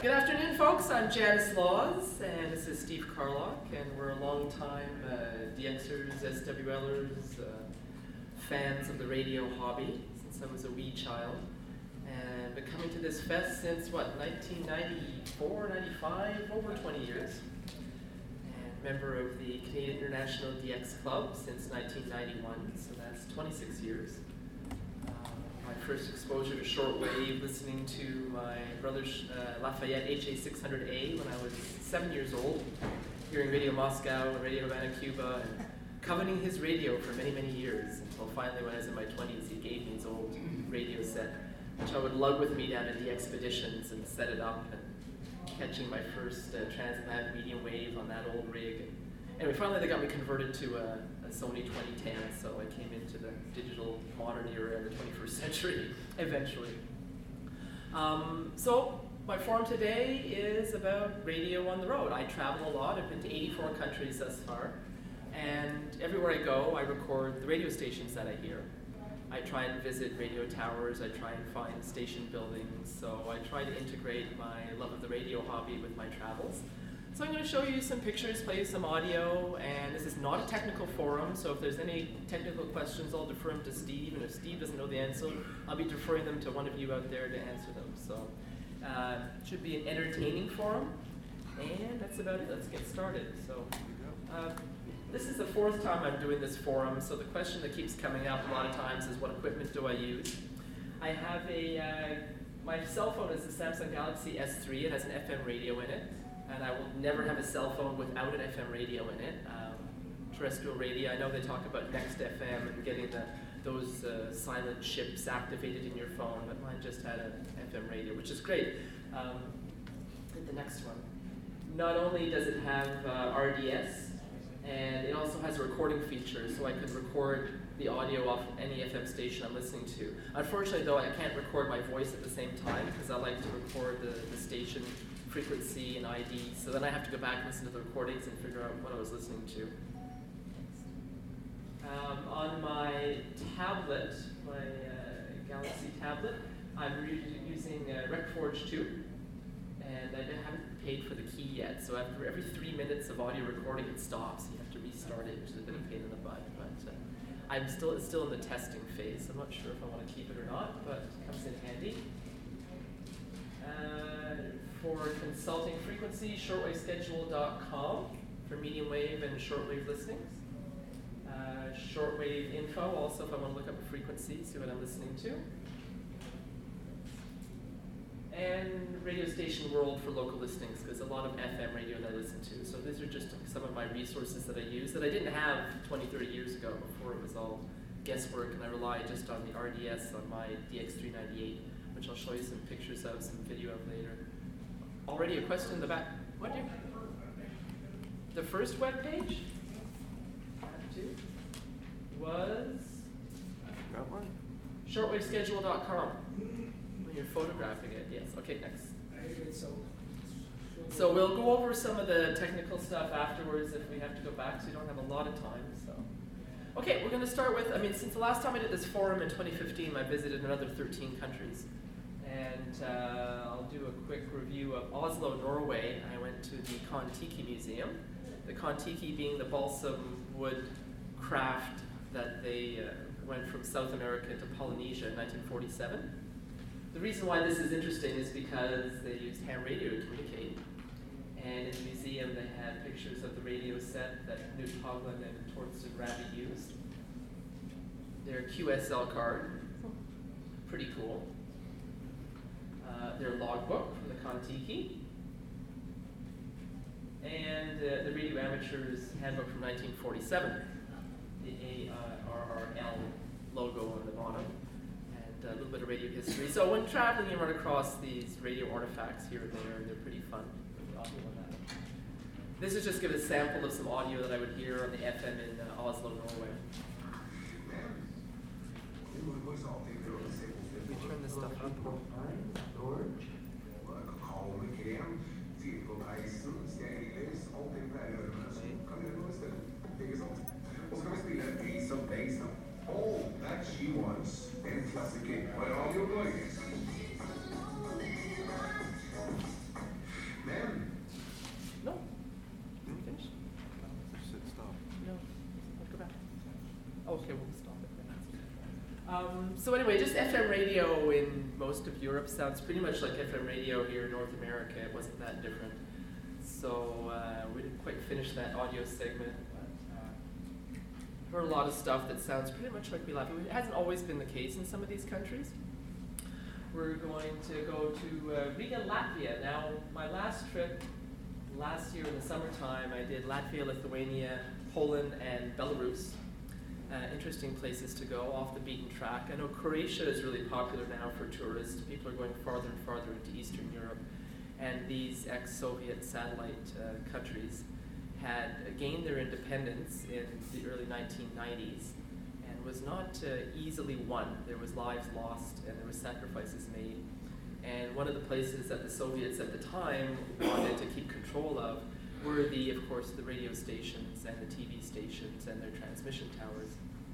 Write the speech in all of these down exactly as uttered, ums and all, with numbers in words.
Good afternoon, folks. I'm Janice Laws, and this is Steve Carlock, and we're a long-time uh, DXers, S W Lers, uh, fans of the radio hobby since I was a wee child. And been coming to this fest since, what, nineteen ninety-four, ninety-five, over twenty years. And member of the Canadian International D X Club since nineteen ninety-one, so that's twenty-six years. My first exposure to shortwave, listening to my brother's uh, Lafayette H A six hundred A when I was seven years old, hearing Radio Moscow and Radio Havana, Cuba, and coveting his radio for many, many years, until finally when I was in my twenties, he gave me his old radio set, which I would lug with me down to the expeditions and set it up, and catching my first uh, transatlantic medium wave on that old rig. And anyway, finally they got me converted to a, a Sony twenty ten, so I came into the digital modern era in the twenty-first century eventually. Um, so my forum today is about radio on the road. I travel a lot. I've been to eighty-four countries thus far, and everywhere I go I record the radio stations that I hear. I try and visit radio towers, I try and find station buildings, so I try to integrate my love of the radio hobby with my travels. So I'm going to show you some pictures, play you some audio, and this is not a technical forum, so if there's any technical questions, I'll defer them to Steve, and if Steve doesn't know the answer, I'll be deferring them to one of you out there to answer them. So uh, it should be an entertaining forum, and that's about it. Let's get started. So uh, this is the fourth time I'm doing this forum, so the question that keeps coming up a lot of times is, what equipment do I use? I have a, uh, my cell phone is the Samsung Galaxy S three. It has an F M radio in it. And I will never have a cell phone without an F M radio in it. Um, terrestrial radio, I know they talk about Next F M and getting the, those uh, silent chips activated in your phone, but mine just had an F M radio, which is great. Um, hit the next one. Not only does it have uh, R D S, and it also has a recording feature, so I can record the audio off any F M station I'm listening to. Unfortunately, though, I can't record my voice at the same time, because I like to record the, the station frequency and I D, so then I have to go back and listen to the recordings and figure out what I was listening to. Um, on my tablet, my uh, Galaxy tablet, I'm re using uh, RecForge two, and I haven't paid for the key yet, so after every three minutes of audio recording it stops. You have to restart it, which is a bit of a pain in the butt, but uh, I'm still, it's still in the testing phase. I'm not sure if I want to keep it or not, but it comes in handy. Uh, for consulting frequency, shortwave schedule dot com for medium wave and shortwave listings. Uh, shortwave info, also if I want to look up a frequency, see what I'm listening to. And Radio Station World for local listings, because a lot of F M radio that I listen to. So these are just some of my resources that I use that I didn't have twenty, thirty years ago, before it was all guesswork, and I rely just on the R D S on my D X three ninety-eight, which I'll show you some pictures of, some video of later. Already a question in the back. What do you? The first web page was Got one? shortwave schedule dot com. When you're photographing it, yes. Okay, next. So we'll go over some of the technical stuff afterwards if we have to go back, so we don't have a lot of time. So, okay, we're going to start with, I mean, since the last time I did this forum in twenty fifteen, I visited another thirteen countries. And uh, I'll do a quick review of Oslo, Norway. I went to the Kon-Tiki Museum. The Kon-Tiki being the balsam wood craft that they uh, went from South America to Polynesia in nineteen forty-seven. The reason why this is interesting is because they used ham radio to communicate. And in the museum they had pictures of the radio set that Knut Haugland and Torsten Rabe used. Their Q S L card, pretty cool. Uh, their logbook from the Kon-Tiki, and uh, the Radio Amateur's Handbook from nineteen forty-seven, the A R R L logo on the bottom, and a little bit of radio history. So when traveling, you run across these radio artifacts here and there, and they're pretty fun. Audio on that. This is just give a sample of some audio that I would hear on the F M in uh, Oslo, Norway. Let me turn this stuff up. Oh, that she wants. And classic. But all you're going is. Um, so anyway, just F M radio in most of Europe sounds pretty much like F M radio here in North America. It wasn't that different. So uh, we didn't quite finish that audio segment, but uh, heard a lot of stuff that sounds pretty much like Latvia. It hasn't always been the case in some of these countries. We're going to go to uh, Riga, Latvia. Now, my last trip last year in the summertime, I did Latvia, Lithuania, Poland, and Belarus. Uh, interesting places to go, off the beaten track. I know Croatia is really popular now for tourists. People are going farther and farther into Eastern Europe. And these ex-Soviet satellite uh, countries had gained their independence in the early nineteen nineties and was not uh, easily won. There was lives lost and there were sacrifices made. And one of the places that the Soviets at the time wanted to keep control of were the, of course, the radio stations and the T V stations and their transmission towers.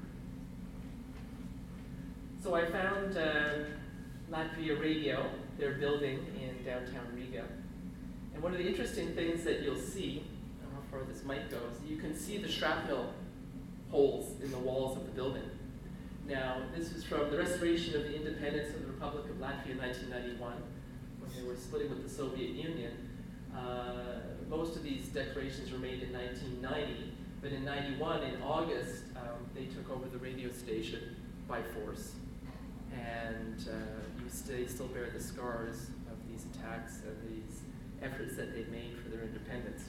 So I found uh, Latvia Radio, their building in downtown Riga. And one of the interesting things that you'll see, I don't know how far this mic goes, you can see the shrapnel holes in the walls of the building. Now, this was from the restoration of the independence of the Republic of Latvia in nineteen ninety-one, when they were splitting with the Soviet Union. Uh, most of these declarations were made in nineteen ninety, but in ninety-one, in August, um, they took over the radio station by force. And uh, you st- still bear the scars of these attacks and these efforts that they made for their independence.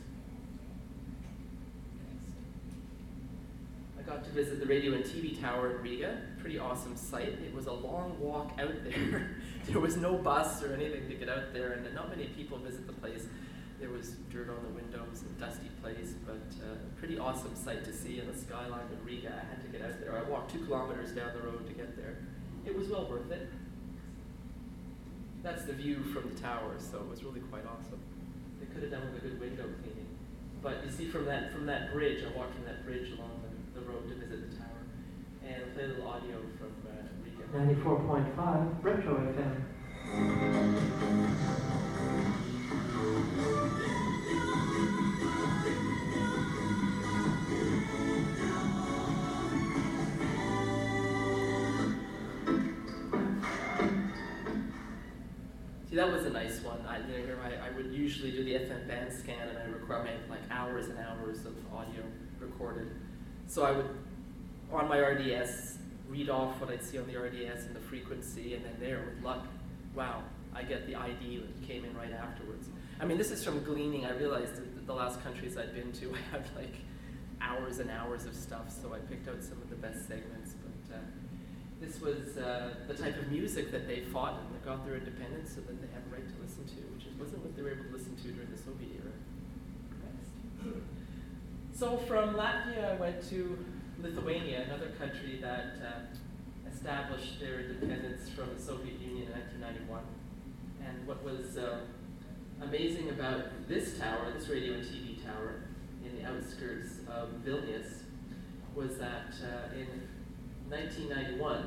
I got to visit the radio and T V tower in Riga, pretty awesome site. It was a long walk out there. There was no bus or anything to get out there, and not many people visit the place. There was dirt on the windows, a dusty place, but a uh, pretty awesome sight to see in the skyline of Riga. I had to get out there. I walked two kilometers down the road to get there. It was well worth it. That's the view from the tower, so it was really quite awesome. They could have done with a good window cleaning. But you see from that from that bridge, I walked from that bridge along the, the road to visit the tower, and play a little audio from uh, Riga. ninety-four point five, Retro F M. See, that was a nice one. I, you know, I, I would usually do the F M band scan, and I record my like hours and hours of audio recorded. So I would, on my R D S, read off what I'd see on the R D S and the frequency, and then there, with luck, wow, I get the I D that came in right afterwards. I mean, this is from gleaning. I realized that the last countries I'd been to, I had like hours and hours of stuff, so I picked out some of the best segments. But uh, this was uh, the type of music that they fought and they got their independence so that they had a right to listen to, which wasn't what they were able to listen to during the Soviet era. Next. So from Latvia, I went to Lithuania, another country that uh, established their independence from the Soviet Union in nineteen ninety-one. And what was uh, amazing about this tower, this radio and T V tower in the outskirts of Vilnius, was that uh, in nineteen ninety-one,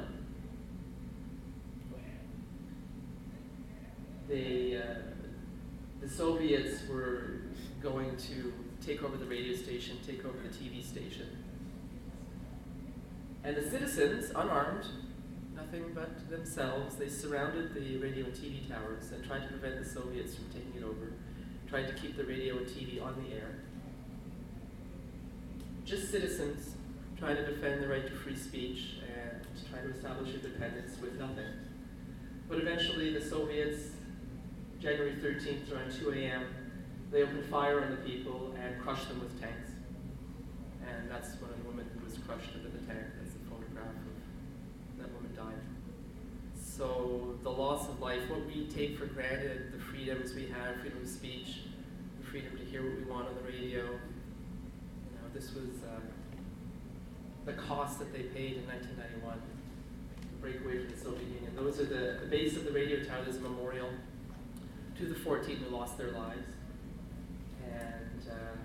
they, uh, the Soviets were going to take over the radio station, take over the T V station. And the citizens, unarmed, nothing but themselves, they surrounded the radio and T V towers and tried to prevent the Soviets from taking it over, tried to keep the radio and T V on the air. Just citizens trying to defend the right to free speech and trying to establish independence with nothing. But eventually the Soviets, January thirteenth around two a.m., they opened fire on the people and crushed them with tanks. And that's one of the women who was crushed under the tank. That's a photograph of that woman died. So the loss of life, what we take for granted, the freedoms we have, freedom of speech, the freedom to hear what we want on the radio, you know, this was uh, the cost that they paid in nineteen ninety-one to break away from the Soviet Union. Those are the, the base of the radio tower. There's a memorial to the fourteen who lost their lives. And uh,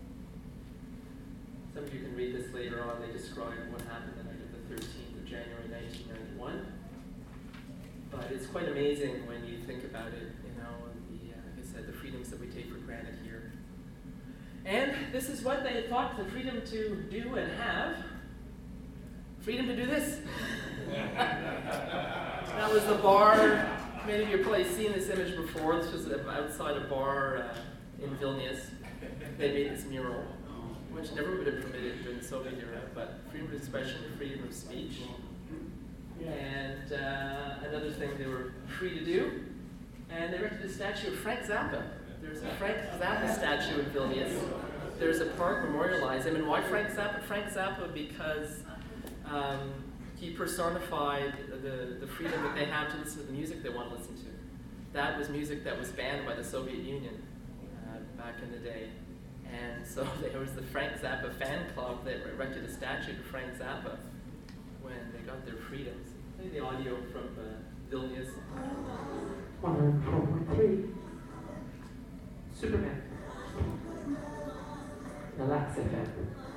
some of you can read this later on. They describe what happened the night of the thirteenth of January nineteen ninety-one. But it's quite amazing when you think about it, you know, the, uh, like I said, the freedoms that we take for granted here. And this is what they thought the freedom to do and have. Freedom to do this. That was the bar. Many of you have probably seen this image before. This was outside a bar uh, in Vilnius. They made this mural, which never would have been permitted during the Soviet era, but freedom of expression, freedom of speech. And uh, another thing they were free to do, and they erected a statue of Frank Zappa. There's a Frank Zappa statue in Vilnius. There's a park memorialized him. And why Frank Zappa? Frank Zappa because um, he personified the, the freedom that they have to listen to the music they want to listen to. That was music that was banned by the Soviet Union uh, back in the day. And so there was the Frank Zappa fan club that erected a statue to Frank Zappa when they got their freedoms. Play the audio from uh, Vilnius. one oh four point three. Superman. Relax F M.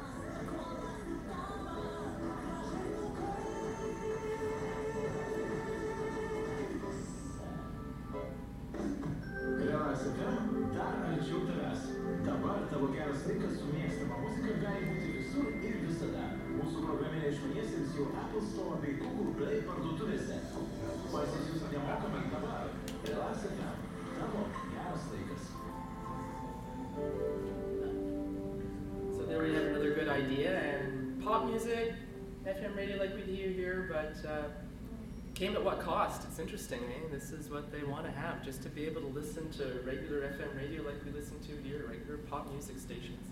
Relax F M, dar arčiau tavęs. Dabar tavo geras laikas su mėgstama muzika gali būti visur ir visada. Mūsų programėlė išmaniesiems jau Apple Store bei Google Play parduotuvėse. Pasisiųsk nemokamai dabar. Relax F M, tavo geras laikas. So there we have another good idea, and pop music, F M radio like we hear here, but uh, came at what cost? It's interesting, eh? This is what they want to have, just to be able to listen to regular F M radio like we listen to here, regular pop music stations.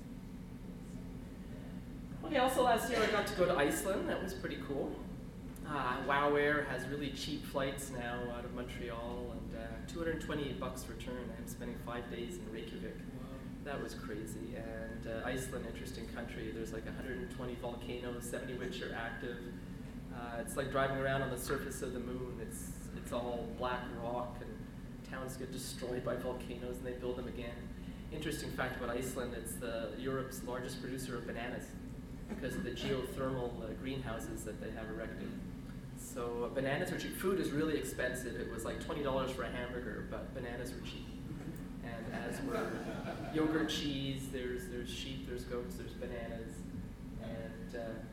Okay, also last year I got to go to Iceland. That was pretty cool. Uh, WoW Air has really cheap flights now out of Montreal, and uh, two hundred twenty-eight bucks return. I'm spending five days in Reykjavik. That was crazy. And uh, Iceland, interesting country. There's like one hundred twenty volcanoes, seventy which are active. Uh, it's like driving around on the surface of the moon. It's it's all black rock, and towns get destroyed by volcanoes, and they build them again. Interesting fact about Iceland: it's the Europe's largest producer of bananas because of the geothermal uh, greenhouses that they have erected. So uh, bananas are cheap. Food is really expensive. It was like twenty dollars for a hamburger, but bananas were cheap. And as were yogurt, cheese, there's there's sheep, there's goats, there's bananas, and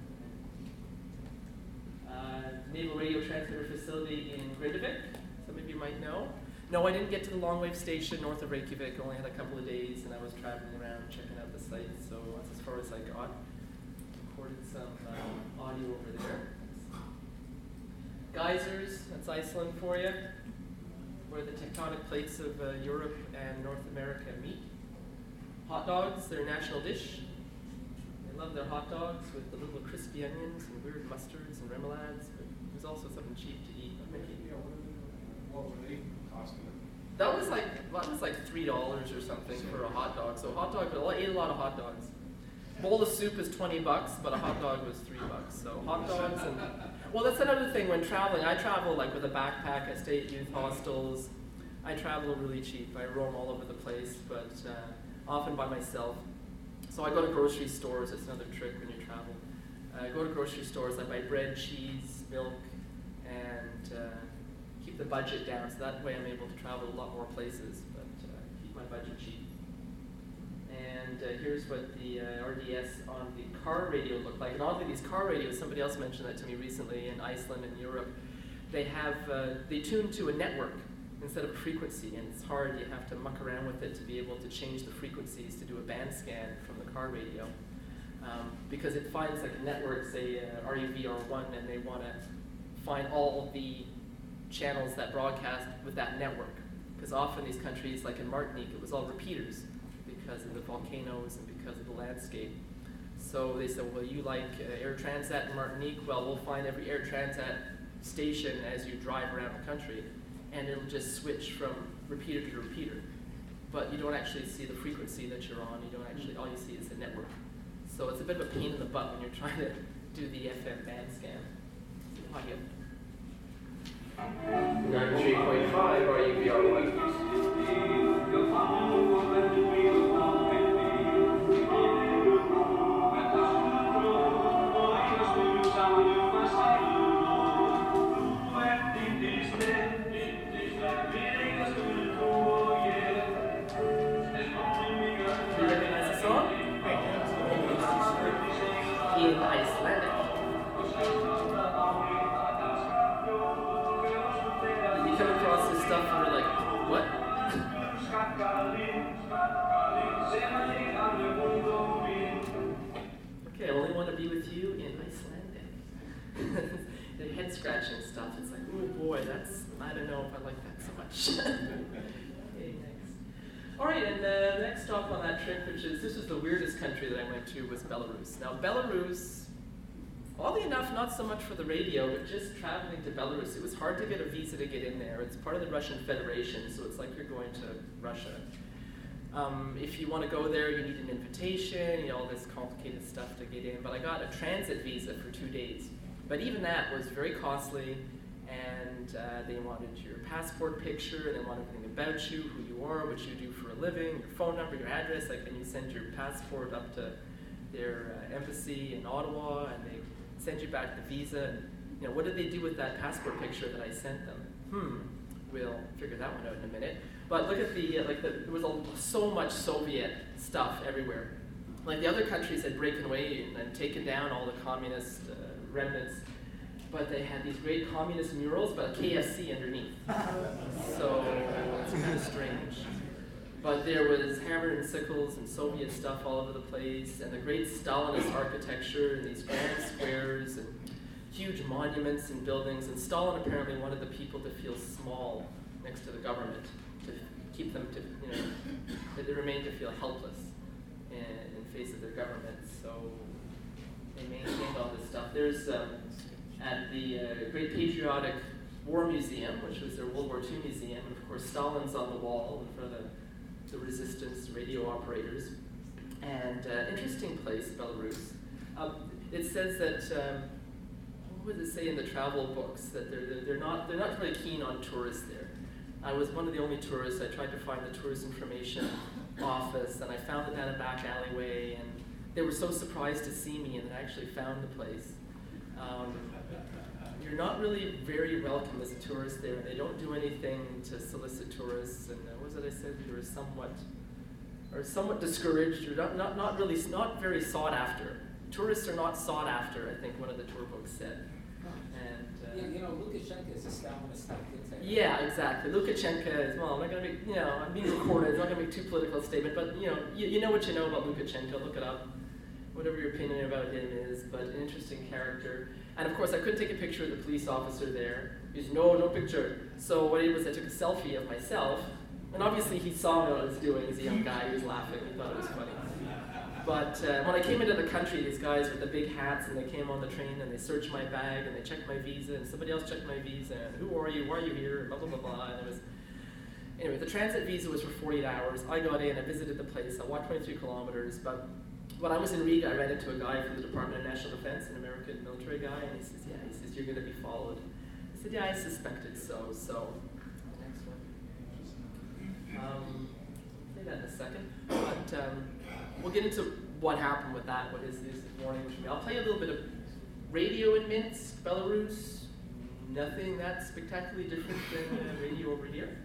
uh, uh, Naval Radio Transmitter Facility in Grindavik. Some of you might know. No, I didn't get to the long wave station north of Reykjavik. I only had a couple of days, and I was traveling around checking out the site. So that's as far as I got. Recorded some uh, audio over there. Geysers, that's Iceland for you, where the tectonic plates of uh, Europe and North America meet. Hot dogs, their national dish. They love their hot dogs with the little crispy onions and weird mustards and remoulades, but it was also something cheap to eat. What were they costing? That was like that was like three dollars or something for a hot dog. So hot dog, I ate a lot of hot dogs. Bowl of soup is twenty bucks, but a hot dog was three bucks. So hot dogs and well, that's another thing when traveling. I travel like with a backpack. I stay at youth hostels. I travel really cheap. I roam all over the place, but uh, often by myself. So I go to grocery stores. It's another trick when you travel. I go to grocery stores. I buy bread, cheese, milk, and uh, keep the budget down. So that way I'm able to travel a lot more places, but uh, keep my budget cheap. And uh, here's what the uh, R D S on the car radio looked like. And oddly, these car radios, somebody else mentioned that to me recently in Iceland and Europe, they have, uh, they tune to a network instead of a frequency, and it's hard. You have to muck around with it to be able to change the frequencies to do a band scan from the car radio. Um, because it finds like a network, say uh, R U V R one, and they want to find all the channels that broadcast with that network. Because often these countries, like in Martinique, it was all repeaters, because of the volcanoes and because of the landscape. So they said, well, you like uh, Air Transat in Martinique? Well, we'll find every Air Transat station as you drive around the country, and it'll just switch from repeater to repeater. But you don't actually see the frequency that you're on. You don't actually, all you see is the network. So it's a bit of a pain in the butt when you're trying to do the F M band scan. Audio. ninety-three point five R U V R one. In Icelandic. stuff and we're like, what? Okay, I only want to be with you in Icelandic. The head scratching stuff, it's like, oh boy, that's, I don't know if I like that so much. Okay, next. All right, and the next stop on that trip, which is, this was the weirdest country that I went to, was Belarus. Now, Belarus, oddly enough, not so much for the radio, but just traveling to Belarus, it was hard to get a visa to get in there. It's part of the Russian Federation, so it's like you're going to Russia. Um, if you want to go there, you need an invitation, you know, all this complicated stuff to get in. But I got a transit visa for two days. But even that was very costly, and uh, they wanted your passport picture, and they wanted everything about you, who you are, what you do for a living, your phone number, your address. Like, and you send your passport up to their uh, embassy in Ottawa, and they send you back the visa. And, you know, what did they do with that passport picture that I sent them? Hmm, we'll figure that one out in a minute. But look at the, uh, like the, there was a, so much Soviet stuff everywhere. Like the other countries had broken away and, and taken down all the communist uh, remnants, but they had these great communist murals, but a K F C underneath. So it's kind of strange. But there was hammer and sickles and Soviet stuff all over the place, and the great Stalinist architecture and these grand squares and huge monuments and buildings. And Stalin apparently wanted the people to feel small next to the government, to keep them to, you know, that they remain to feel helpless in, in face of their government. So they maintained all this stuff. There's um, at the uh, Great Patriotic War Museum, which was their World War Two museum, and of course Stalin's on the wall in front of the, the resistance radio operators. And uh, interesting place, Belarus. Um, it says that, um, what would it say in the travel books, that they're, they're, they're, not, they're not very keen on tourists there. I was one of the only tourists. I tried to find the tourist information office, and I found it down a back alleyway, and they were so surprised to see me, and I actually found the place. Um, you're not really very welcome as a tourist there. They don't do anything to solicit tourists, and uh, what was it I said? You were somewhat, or somewhat discouraged, or not, not, not really, not very sought after. Tourists are not sought after, I think one of the tour books said. And, uh, yeah, you know, Lukashenko is a Stalinist dictator. Yeah, exactly. Lukashenko is, well, I'm not going to make, you know, I'm being recorded, I'm not going to make too political a statement, but, you know, you, you know what you know about Lukashenko, look it up. Whatever your opinion about him is, but an interesting character. And of course, I couldn't take a picture of the police officer there. He said, no, no picture. So what I did was I took a selfie of myself, and obviously he saw what I was doing as a young guy. He was laughing, he thought it was funny. But uh, when I came into the country, these guys with the big hats, and they came on the train, and they searched my bag, and they checked my visa, and somebody else checked my visa, and who are you, why are you here, and blah, blah, blah, blah. And it was, anyway, the transit visa was for forty-eight hours. I got in, I visited the place, I walked twenty-three kilometers, but when I was in Riga, I ran into a guy from the Department of National Defense, an American military guy, and he says, yeah, he says, you're going to be followed. I said, yeah, I suspected so, so. Next one. Um, say that in a second. But um, we'll get into what happened with that, what is this morning. I'll play a little bit of radio in Minsk, Belarus. Nothing that spectacularly different than uh, radio over here.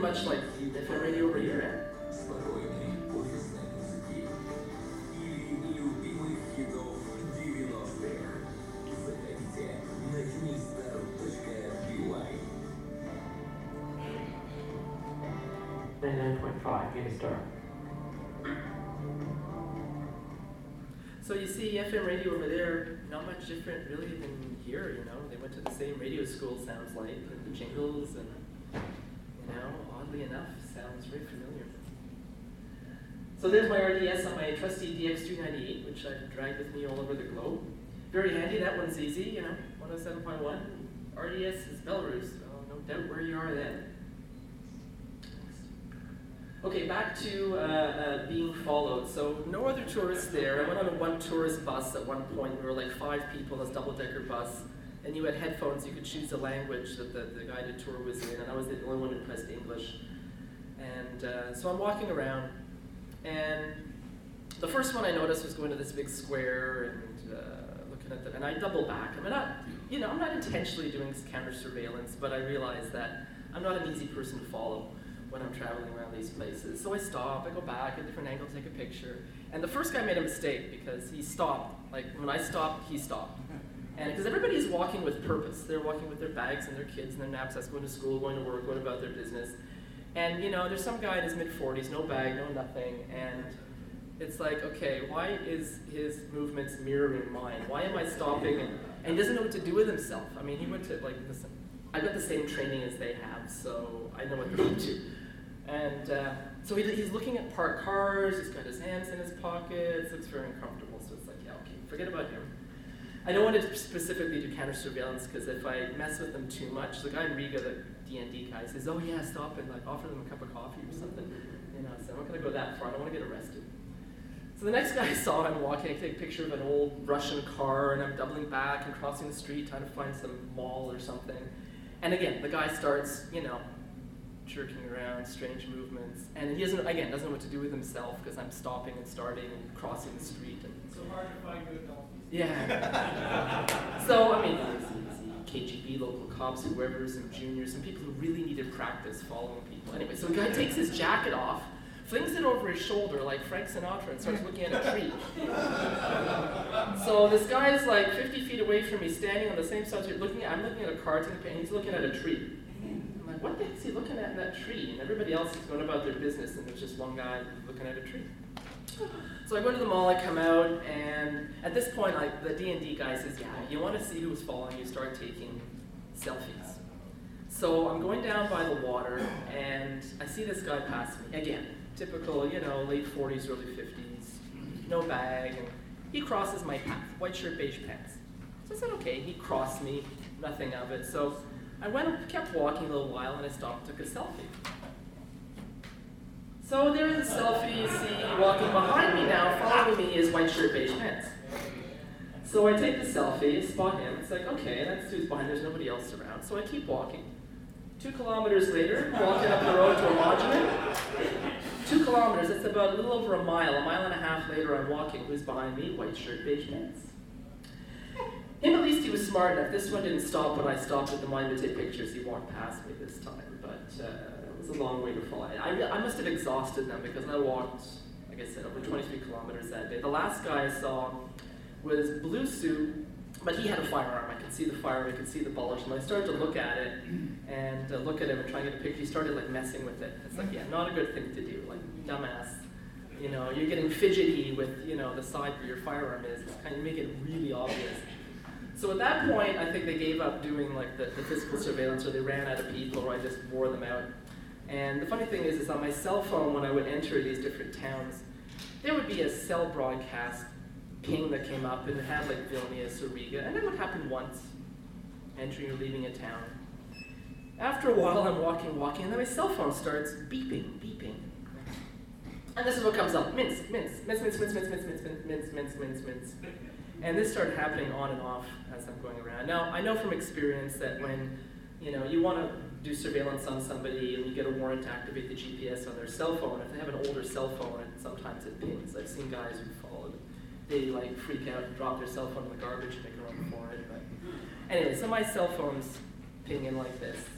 much like F M radio over here, eh? Спокойный офисный языки или любимый хитов девяностых. Заходите на unistar точка би вай. ninety-nine point five, Unistar. So you see F M radio over there, not much different really than here, you know. They went to the same radio school, sounds like, and the jingles and, you know, oddly enough, sounds very familiar. So there's my R D S on my trusty D X three ninety-eight, which I've dragged with me all over the globe. Very handy, that one's easy, you know, one oh seven point one. R D S is Belarus, so no doubt where you are then. Okay, back to uh, uh, being followed. So no other tourists there. I went on a one tourist bus at one point. We were like five people, this double-decker bus. And you had headphones, you could choose the language that the, the guided tour was in, and I was the only one who pressed English. And uh, so I'm walking around, and the first one I noticed was going to this big square and uh, looking at them, and I double back. I'm not, you know, I'm not intentionally doing counter surveillance, but I realize that I'm not an easy person to follow when I'm traveling around these places. So I stop, I go back, a different angle, take a picture. And the first guy made a mistake because he stopped. Like when I stopped, he stopped. And because everybody is walking with purpose. They're walking with their bags and their kids and their knapsacks, going to school, going to work, going about their business. And you know, there's some guy in his mid forties, no bag, no nothing, and it's like, okay, why is his movements mirroring mine? Why am I stopping? And, and he doesn't know what to do with himself. I mean, he went to like, listen, I got the same training as they have, so I know what they're up to. And uh, so he, he's looking at parked cars, he's got his hands in his pockets, looks very uncomfortable, so it's like, yeah, okay, forget about him. I don't want to specifically do counter surveillance because if I mess with them too much, the guy in Riga, the D N D guy, says, oh yeah, stop and like offer them a cup of coffee or something. You know, so I'm not gonna go that far, I don't want to get arrested. So the next guy I saw, I'm walking, I take a picture of an old Russian car and I'm doubling back and crossing the street trying to find some mall or something. And again, the guy starts, you know, jerking around, strange movements, and he doesn't, again, doesn't know what to do with himself because I'm stopping and starting and crossing the street. And So hard to find good dolphins. yeah. So, I mean, there's K G B, local cops, whoever, some juniors, some people who really needed practice following people. Anyway, so the guy takes his jacket off, flings it over his shoulder like Frank Sinatra and starts looking at a tree. So this guy's like fifty feet away from me, standing on the same side, looking at, I'm looking at a car, and he's looking at a tree. I'm like, what the heck is he looking at in that tree? And everybody else is going about their business, and there's just one guy looking at a tree. So I go to the mall, I come out, and at this point, like the D and D guy says, yeah, you want to see who's following you, start taking selfies. So I'm going down by the water, and I see this guy pass me. Again, typical, you know, late forties, early fifties, no bag, and he crosses my path, white shirt, beige pants. So I said, okay, he crossed me, nothing of it. So I went, kept walking a little while, and I stopped, took a selfie. So there's the selfie, you see, walking behind me now, following me is white shirt, beige pants. So I take the selfie, spot him, it's like, okay, that's who's behind, there's nobody else around. So I keep walking. Two kilometers later, walking up the road to a monument. Two kilometers, that's about a little over a mile. A mile and a half later, I'm walking. Who's behind me? White shirt, beige pants. Him, at least he was smart enough. This one didn't stop when I stopped at the monument to take pictures. He walked past me this time, but uh, it was a long way to fly. I, I must have exhausted them because I walked, like I said, over twenty-three kilometers that day. The last guy I saw was blue suit, but he had a firearm. I could see the firearm, I could see the bullets. And when I started to look at it and uh, look at him and try and get a picture, he started like messing with it. It's like, yeah, not a good thing to do, like dumbass. You know, you're getting fidgety with, you know, the side where your firearm is. It's kind of make it really obvious. So at that point, I think they gave up doing like the, the physical surveillance, or they ran out of people, or I just wore them out. And the funny thing is, is on my cell phone, when I would enter these different towns, there would be a cell broadcast ping that came up, and it had like Vilnius or Riga, and that would happen once, entering or leaving a town. After a while, I'm walking, walking, and then my cell phone starts beeping, beeping. And this is what comes up, mince, mince, mince, mince, mince, mince, mince, mince, mince, mince, mince, mince. And this started happening on and off as I'm going around. Now, I know from experience that when, you know, you want to do surveillance on somebody and you get a warrant to activate the G P S on their cell phone, if they have an older cell phone, and sometimes it pings. I've seen guys who followed, they like freak out and drop their cell phone in the garbage and make a run for it. But anyway, so my cell phone's pinging like this.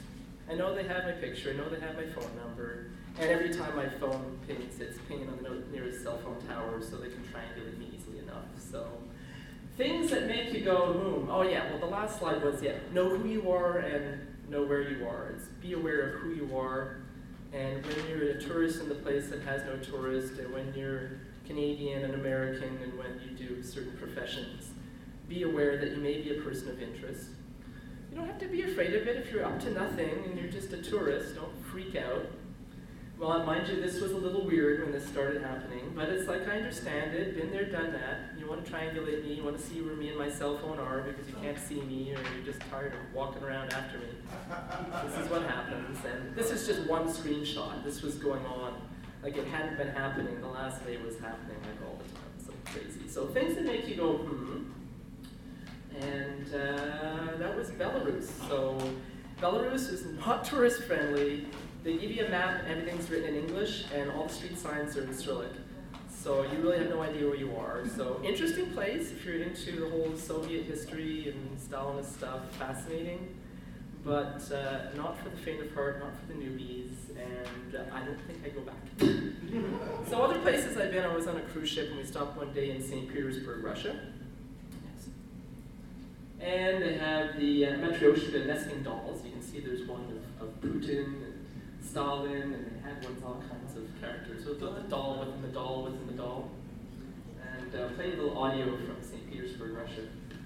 I know they have my picture, I know they have my phone number, and every time my phone pings, it's pinging on the no- nearest cell phone tower so they can triangulate me easily enough. So things that make you go, hmm, oh yeah, well the last slide was, yeah, know who you are and know where you are. It's be aware of who you are, and when you're a tourist in the place that has no tourist, and when you're Canadian and American, and when you do certain professions, be aware that you may be a person of interest. You don't have to be afraid of it if you're up to nothing and you're just a tourist. Don't freak out. Well, mind you, this was a little weird when this started happening, but it's like, I understand it, been there, done that. You want to triangulate me, you want to see where me and my cell phone are because you can't see me, or you're just tired of walking around after me. This is what happens, and this is just one screenshot. This was going on, like it hadn't been happening. The last day was happening like all the time, so crazy. So things that make you go, hmm. And uh, that was Belarus. So Belarus is not tourist friendly. They give you a map, everything's written in English, and all the street signs are in Cyrillic. So you really have no idea where you are. So interesting place if you're into the whole Soviet history and Stalinist stuff, fascinating. But uh, not for the faint of heart, not for the newbies, and uh, I don't think I go back. So other places I've been, I was on a cruise ship and we stopped one day in Saint Petersburg, Russia. Yes. And they have the uh, Matryoshka nesting dolls. You can see there's one of, of Putin and Stalin, and they had ones all kinds of characters. So the doll within the doll within the doll. And uh, playing a little audio from Saint Petersburg, Russia.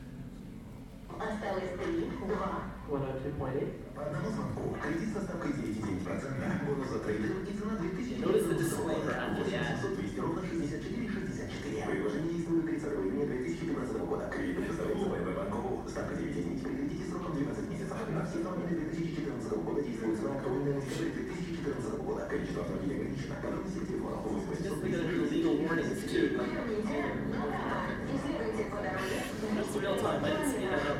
one oh two point eight. Notice the disclaimer after the ad. Just look at the legal warnings too. That's real time. I didn't see that.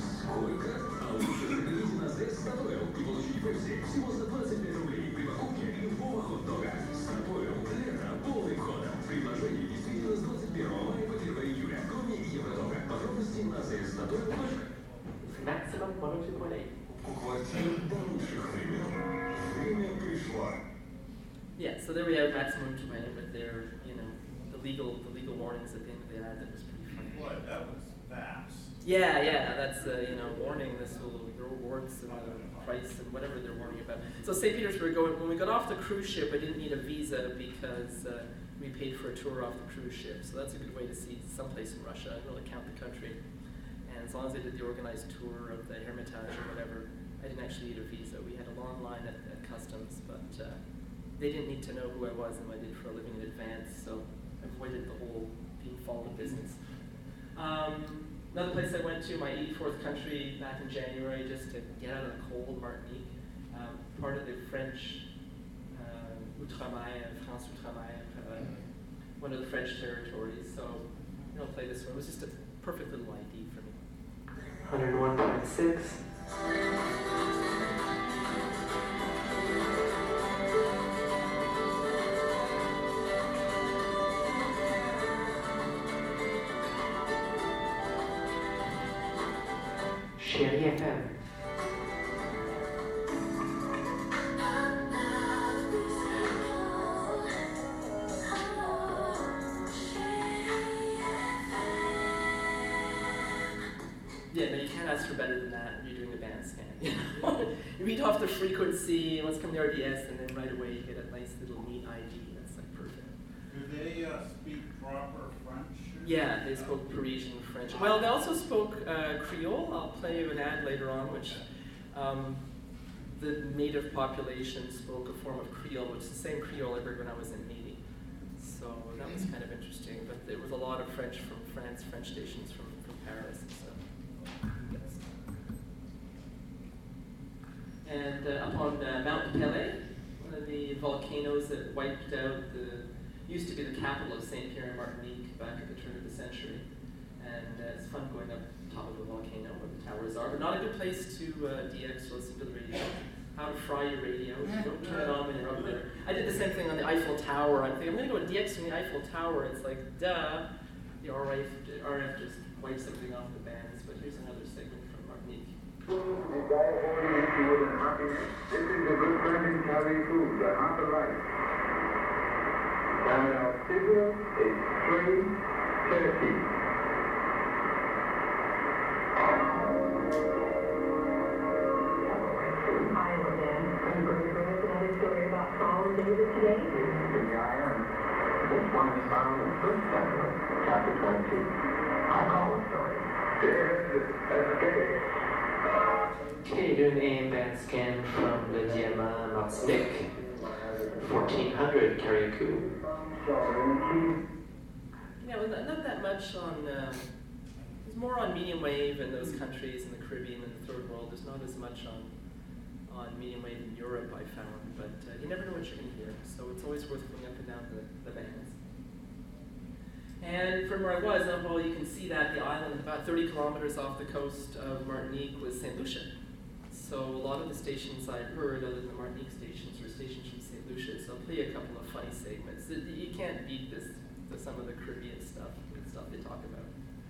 Maximum one oh two point eight. Yeah, so there we have maximum two point eight, but they're, you know, the legal the legal warnings at the end of the ad. That was pretty funny. Boy, that was fast. Yeah, yeah, that's uh, you know, warning. This will your rewards and the price and whatever they're warning about. So Saint Petersburg, going when we got off the cruise ship, I didn't need a visa because uh, we paid for a tour off the cruise ship. So that's a good way to see someplace in Russia. I didn't really count the country. And as long as I did the organized tour of the Hermitage or whatever, I didn't actually need a visa. We had a long line at, at customs, but uh, they didn't need to know who I was and what I did for a living in advance, so I avoided the whole being followed business. Um, another place I went to, my eighty-fourth country back in January, just to get out of the cold, Martinique, um, part of the French uh, Outre-mer, France Outre-mer, uh, one of the French territories. So I'll play this one. It was just a perfect little I D for me. one oh one point six. Chérie F M. Yeah, no, you can't ask for better than that when you're doing a bandstand. You know? You read off the frequency, let's come to R D S, and then right away you get a nice little neat I D. That's like perfect. Do they uh, speak proper French? Yeah, they spoke Parisian French. Well, they also spoke uh, Creole. I'll play you an ad later on, which um, the native population spoke a form of Creole, which is the same Creole I heard when I was in Haiti. So that was kind of interesting. But there was a lot of French from France, French stations from, from Paris and stuff. Yes. And uh, up on uh, Mount Pelée, one of the volcanoes that wiped out the used to be the capital of Saint Pierre and Martinique back at the turn of the century. And uh, it's fun going up top of the volcano where the towers are, but not a good place to uh, D X or listen to the radio. How to fry your radio. Don't turn it on when you're up there. I did the same thing on the Eiffel Tower. I'm thinking, I'm going to go D X from the Eiffel Tower. It's like, duh. The R F, R F just wipes everything off the bands. But here's another segment from Martinique. happiness. This is a good friend in Caribou, the Harper Light. Terminal signal is three thirty. Iowa, Dan. Are you going to bring us another story about Saul and David today? Yeah, I am. This one is found in First Samuel, chapter twenty. I call the story David Escape. Okay, doing the A M band scan from the D M A Martinique, fourteen hundred Carriacou. Yeah, well, not, not that much on, um, there's more on medium wave in those countries in the Caribbean and the Third World. There's not as much on on medium wave in Europe, I found, but uh, you never know what you're going to hear, so it's always worth going up and down the, the bands. And from where I was, uh, well, you can see that the island, about thirty kilometers off the coast of Martinique, was Saint Lucia. So a lot of the stations I heard, other than the Martinique stations, were stations from Saint Lucia. So I'll play a couple of funny segments. It, you can't beat this, the, some of the Caribbean stuff, the stuff they talk about.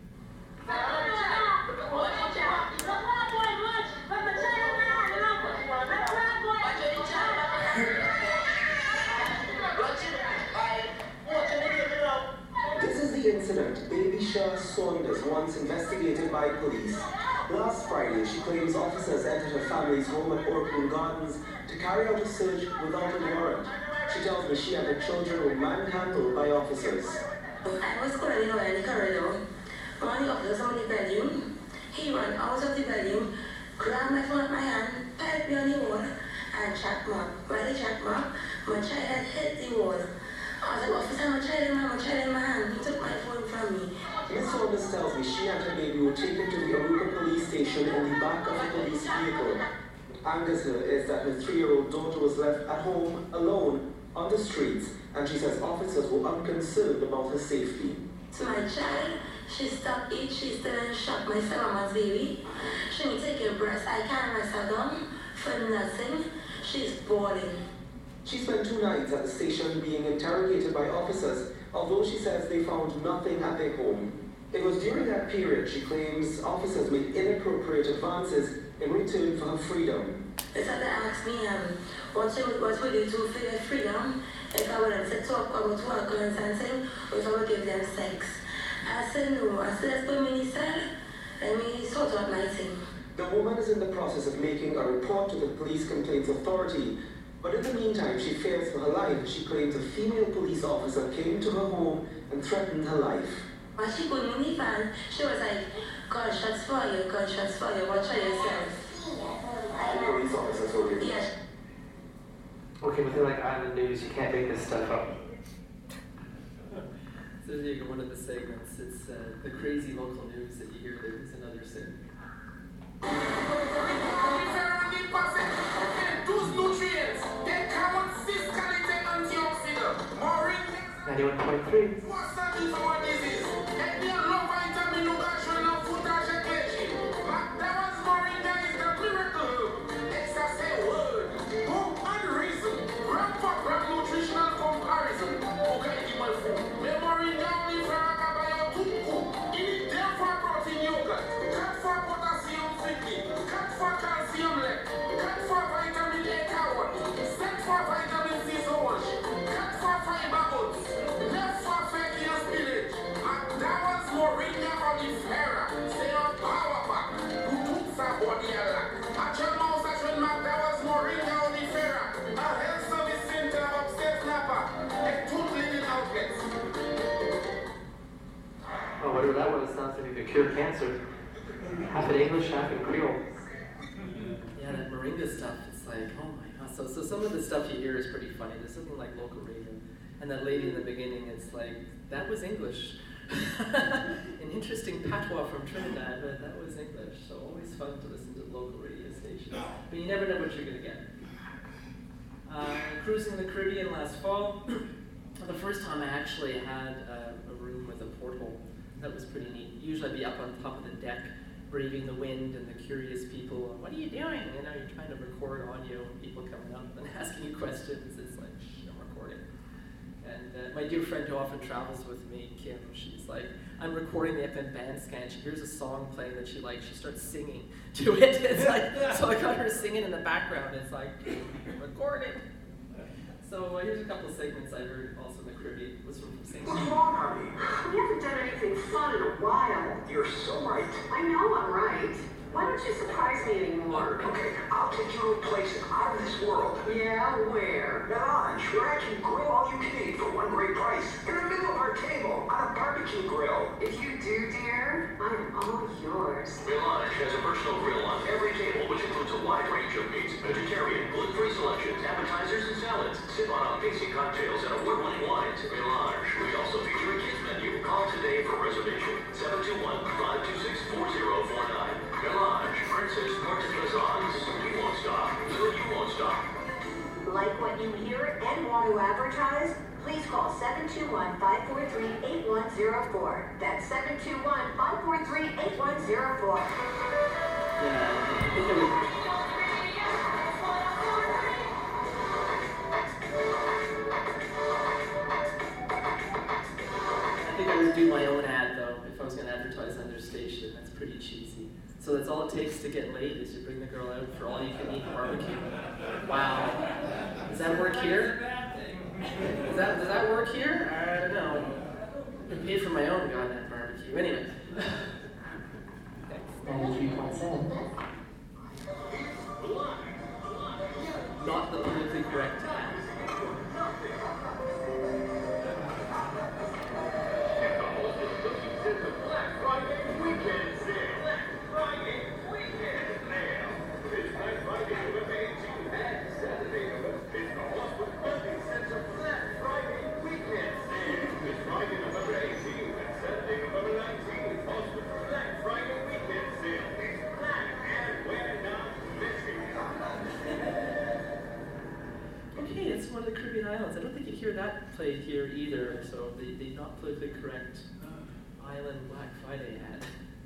This is the incident Baby Shaw Saunders once investigated by police. Last Friday, she claims officers entered her family's home at Orkwood Gardens to carry out a search without a warrant. She tells me she and her children were manhandled by officers. I was calling over in the corridor. One of the officers on the bedroom. He ran out of the bedroom, grabbed my phone at my hand, piped me on the wall, and chat me up. By the chat me up, my child had hit the wall. I was like, officer, my child in my, my child in my hand. He took my phone from me. Miss Saunders tells me she and her baby were taken to the Aruca police station in the back of a police vehicle. Angers her is that her three-year-old daughter was left at home alone on the streets, and she says officers were unconcerned about her safety. To my child, she stopped eat, she still in shock. My mama's baby. She need to take her breast. I can't rest her down for nothing. She's bawling. She spent two nights at the station being interrogated by officers, although she says they found nothing at their home. It was during that period she claims officers made inappropriate advances in return for her freedom. They said they asked me um, what, she would, what would you do for your freedom if I would have said talk about work and something, or if I would give them sex. I said no. I said, let's put me in the cell. Let me sort out my thing. The woman is in the process of making a report to the Police Complaints Authority, but in the meantime she fears for her life. She claims a female police officer came to her home and threatened her life. When she put me in the van, she was like, gunshots for you, gunshots for you, watch out yourself. The police officer told you? Yes. Okay, within like island news, you can't make this stuff up. So there you go, one of the segments. It's uh, the crazy local news that you hear. There's another segment. ninety-one point three. Oh, whatever that was, sounds like it could cure cancer. Half in English, half in Creole. Yeah, that Moringa stuff, it's like, oh my god. So, so some of the stuff you hear is pretty funny. There's something like local radio. And that lady in the beginning, it's like, that was English. An interesting patois from Trinidad, but that was English. So always fun to listen to the local radio station. But you never know what you're going to get. Uh, cruising the Caribbean last fall, the first time I actually had uh, a room with a porthole. That was pretty neat. Usually I'd be up on top of the deck, braving the wind and the curious people. What are you doing? You know, you're trying to record audio and people coming up and asking you questions. It's like, shh, I'm recording. And uh, my dear friend who often travels with me, Kim, she's like, I'm recording the F M Bandscan. She hears a song playing that she likes. She starts singing to it. It's like, so I got her singing in the background. It's like, recording. So uh, here's a couple of segments I heard also in the Caribbean. It was from Saint What's wrong, honey? We haven't done anything fun in a while. You're so right. I know I'm right. Why don't you surprise me anymore? Okay, I'll take you to a place out of this world. Yeah, where? Melange, where I can grill all you can eat for one great price. In the middle of our table, on a barbecue grill. If you do, dear, I am all yours. Melange has a personal grill on every table, which includes a wide range of meats, vegetarian, gluten-free selections, appetizers, and salads. Sip on tasty cocktails and award-winning wines. Melange. We also feature a kids menu. Call today for reservation. seven two one, five two six, four zero four nine. Melange, Princess Martin Plaisance. You won't stop. So you won't stop. Like what you hear and want to advertise? Please call seven two one, five four three, eight one zero four. That's seven two one, five four three, eight one zero four. Yeah, I think I would, I think I would do my own ad though if I was going to advertise on their station. That's pretty cheesy. So that's all it takes to get laid is you bring the girl out for all you can eat barbecue. Wow. Does that work here? Does that does that work here? I don't know. I paid for my own goddamn barbecue. Anyway. ninety-three point seven. Not the politically correct ad. Okay, it's one of the Caribbean islands. I don't think you'd hear that played here either, so the, the not politically correct island Black Friday ad.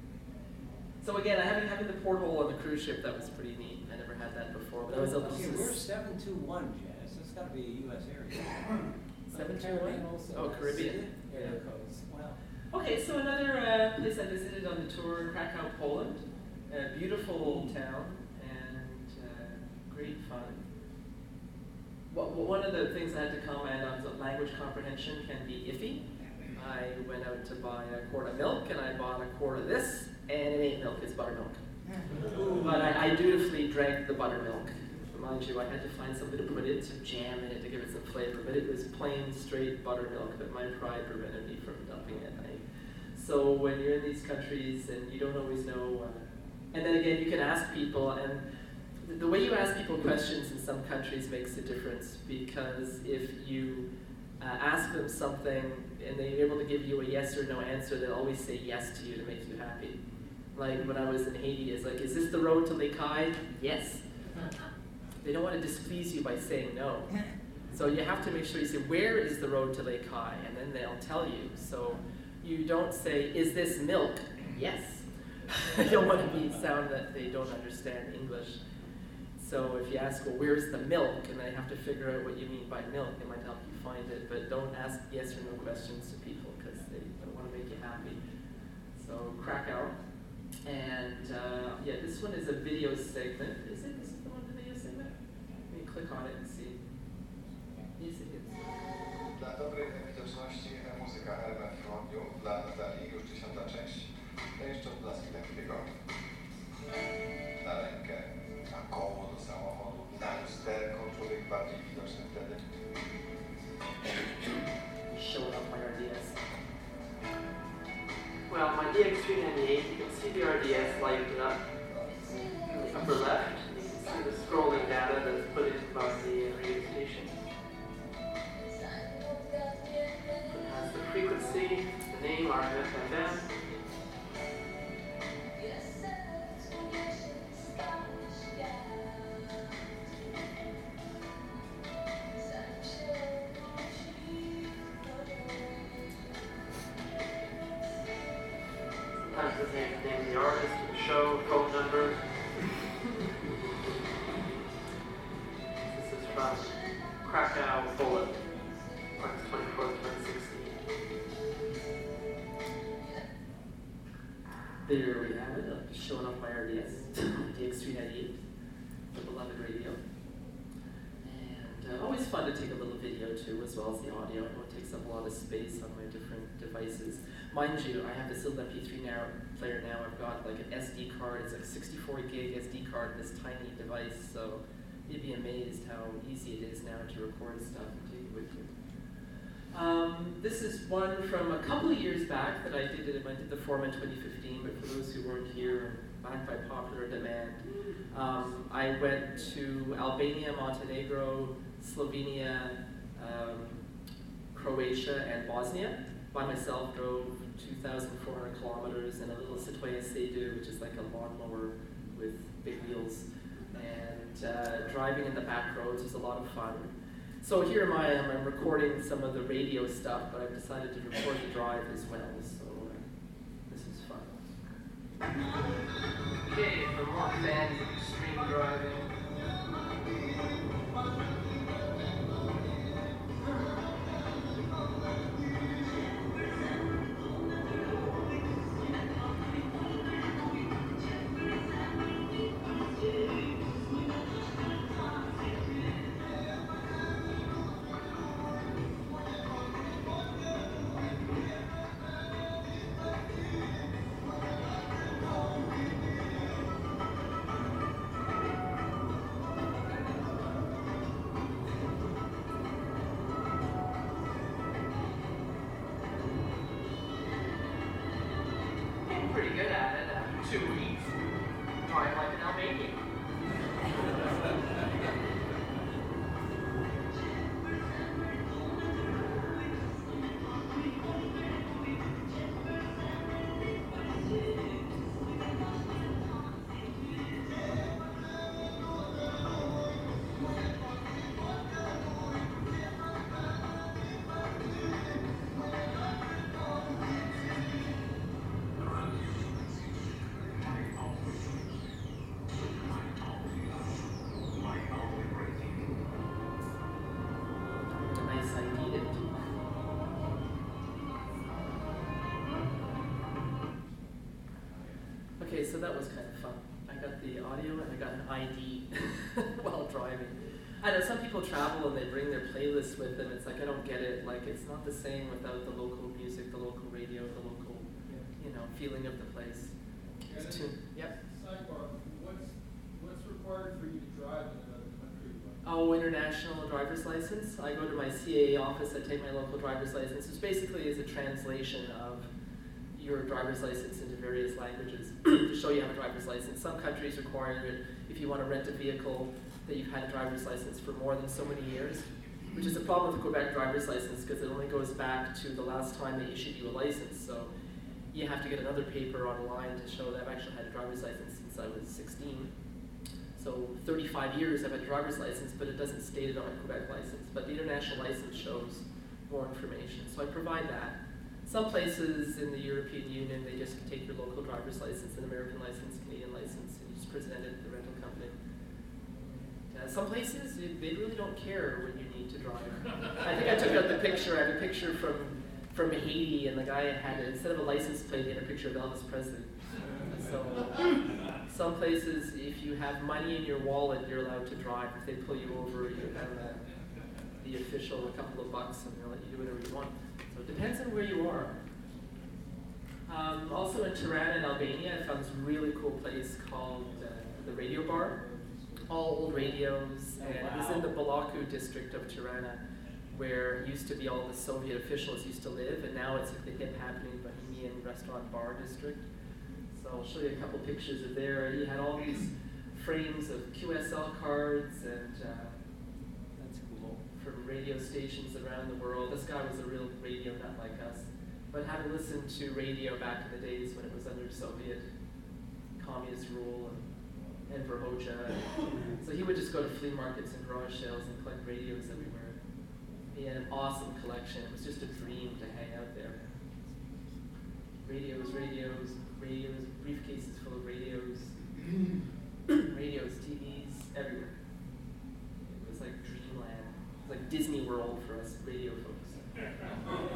So again, I having having the porthole on the cruise ship, that was pretty neat. I never had that before, but I was able to Okay, s- we're seven two one, Jazz. That's got to be a U S area. seven two Caribbean one? also. Oh, That's Caribbean. Area Yeah. codes. Wow. Okay, so another uh, place I visited on the tour, Krakow, Poland. A beautiful town and uh, great fun. Well, one of the things I had to comment on is that language comprehension can be iffy. I went out to buy a quart of milk and I bought a quart of this, and it ain't milk, it's buttermilk. But I, I dutifully drank the buttermilk. Mind you, I had to find something to put in, some jam in it to give it some flavor, but it was plain, straight buttermilk that my pride prevented me from dumping it. I, so when you're in these countries and you don't always know, uh, and then again, you can ask people, and the, the way you ask people questions in some countries makes a difference, because if you uh, ask them something and they're able to give you a yes or no answer, they'll always say yes to you to make you happy. Like when I was in Haiti, it's like, is this the road to Lake Cay? Yes. They don't want to displease you by saying no. So you have to make sure you say, where is the road to Lake Cay? And then they'll tell you. So you don't say, is this milk? Yes. You don't want to be sound that they don't understand English. So if you ask, well, where's the milk? And they have to figure out what you mean by milk. It might help you find it. But don't ask yes or no questions to people because they don't want to make you happy. So Krakow. And uh, yeah, this one is a video segment. Is it? Is it the one video segment? Let me click on it and see. Yes, it is. Dla dobrej widoczności muzyka R M F Rodiu, dla Natalii już dziesiąta część. To jeszcze odblaski takiego. Na rękę, na koło do samochodu, na lusterko, człowiek bardziej widoczny wtedy. Showing off my R D S. Well, my D X three ninety-eight, you can see the R D S lighting up in the upper left. You can see the scrolling data that's put in about the radio station. It has the frequency, the name, R M F F M. Sometimes the name, name of the artist, the show, phone number. showing off my R D S, D X three ninety-eight, the beloved radio. And uh, always fun to take a little video too, as well as the audio. I know it takes up a lot of space on my different devices. Mind you, I have this little M P three now, player now. I've got like an S D card. It's like sixty-four gig S D card in this tiny device. So you'd be amazed how easy it is now to record stuff and take it with you. Um, this is one from a couple of years back that I did it. I did the forum in twenty fifteen, but for those who weren't here, back by popular demand, um, I went to Albania, Montenegro, Slovenia, um, Croatia, and Bosnia. By myself, drove two thousand four hundred kilometers in a little Citoyen Seydu, which is like a lawnmower with big wheels. And uh, driving in the back roads was a lot of fun. So here am I, I'm recording some of the radio stuff, but I've decided to record the drive as well, so uh, this is fun. Okay, for more fans of extreme driving. Pretty good at it after two weeks. Drive like an Albanian. Okay, so that was kind of fun. I got the audio and I got an I D while driving. I know some people travel and they bring their playlist with them. It's like, I don't get it. Like, it's not the same without the local music, the local radio, the local, you know, feeling of the place. It's too, yep. Sidebar, what's, what's required for you to drive in another country? Oh, international driver's license. I go to my C A A office, I take my local driver's license, which basically is a translation of your driver's license into various languages to show you have a driver's license. Some countries require it if you want to rent a vehicle that you've had a driver's license for more than so many years, which is a problem with the Quebec driver's license because it only goes back to the last time they issued you a license. So you have to get another paper online to show that I've actually had a driver's license since I was sixteen. So thirty-five years I've had a driver's license, but it doesn't state it on my Quebec license. But the international license shows more information. So I provide that. Some places in the European Union, they just take your local driver's license, an American license, Canadian license, and you just present it to the rental company. Uh, some places, they really don't care when you need to drive. I think I took out the picture. I have a picture from, from Haiti, and the guy had, a, instead of a license plate, he had a picture of Elvis Presley. So some places, if you have money in your wallet, you're allowed to drive. If they pull you over, you have uh, the official a couple of bucks, and they'll let you do whatever you want. So it depends on where you are. Um, also in Tirana in Albania, I found this really cool place called uh, the Radio Bar. All old radios, and it was in the Balaku district of Tirana, where it used to be all the Soviet officials used to live, and now it's like the hip happening Bohemian restaurant bar district. So I'll show you a couple pictures of there. You had all these frames of Q S L cards and uh, that's cool, from radio stations around the world. This guy was a real radio nut like us, but having listened to radio back in the days when it was under Soviet communist rule and and Verhoja. So he would just go to flea markets and garage sales and collect radios everywhere. He had an awesome collection. It was just a dream to hang out there. Radios, radios, radios, briefcases full of radios, radios, T Vs, everywhere. It was like dreamland. It was like Disney World for us radio folks.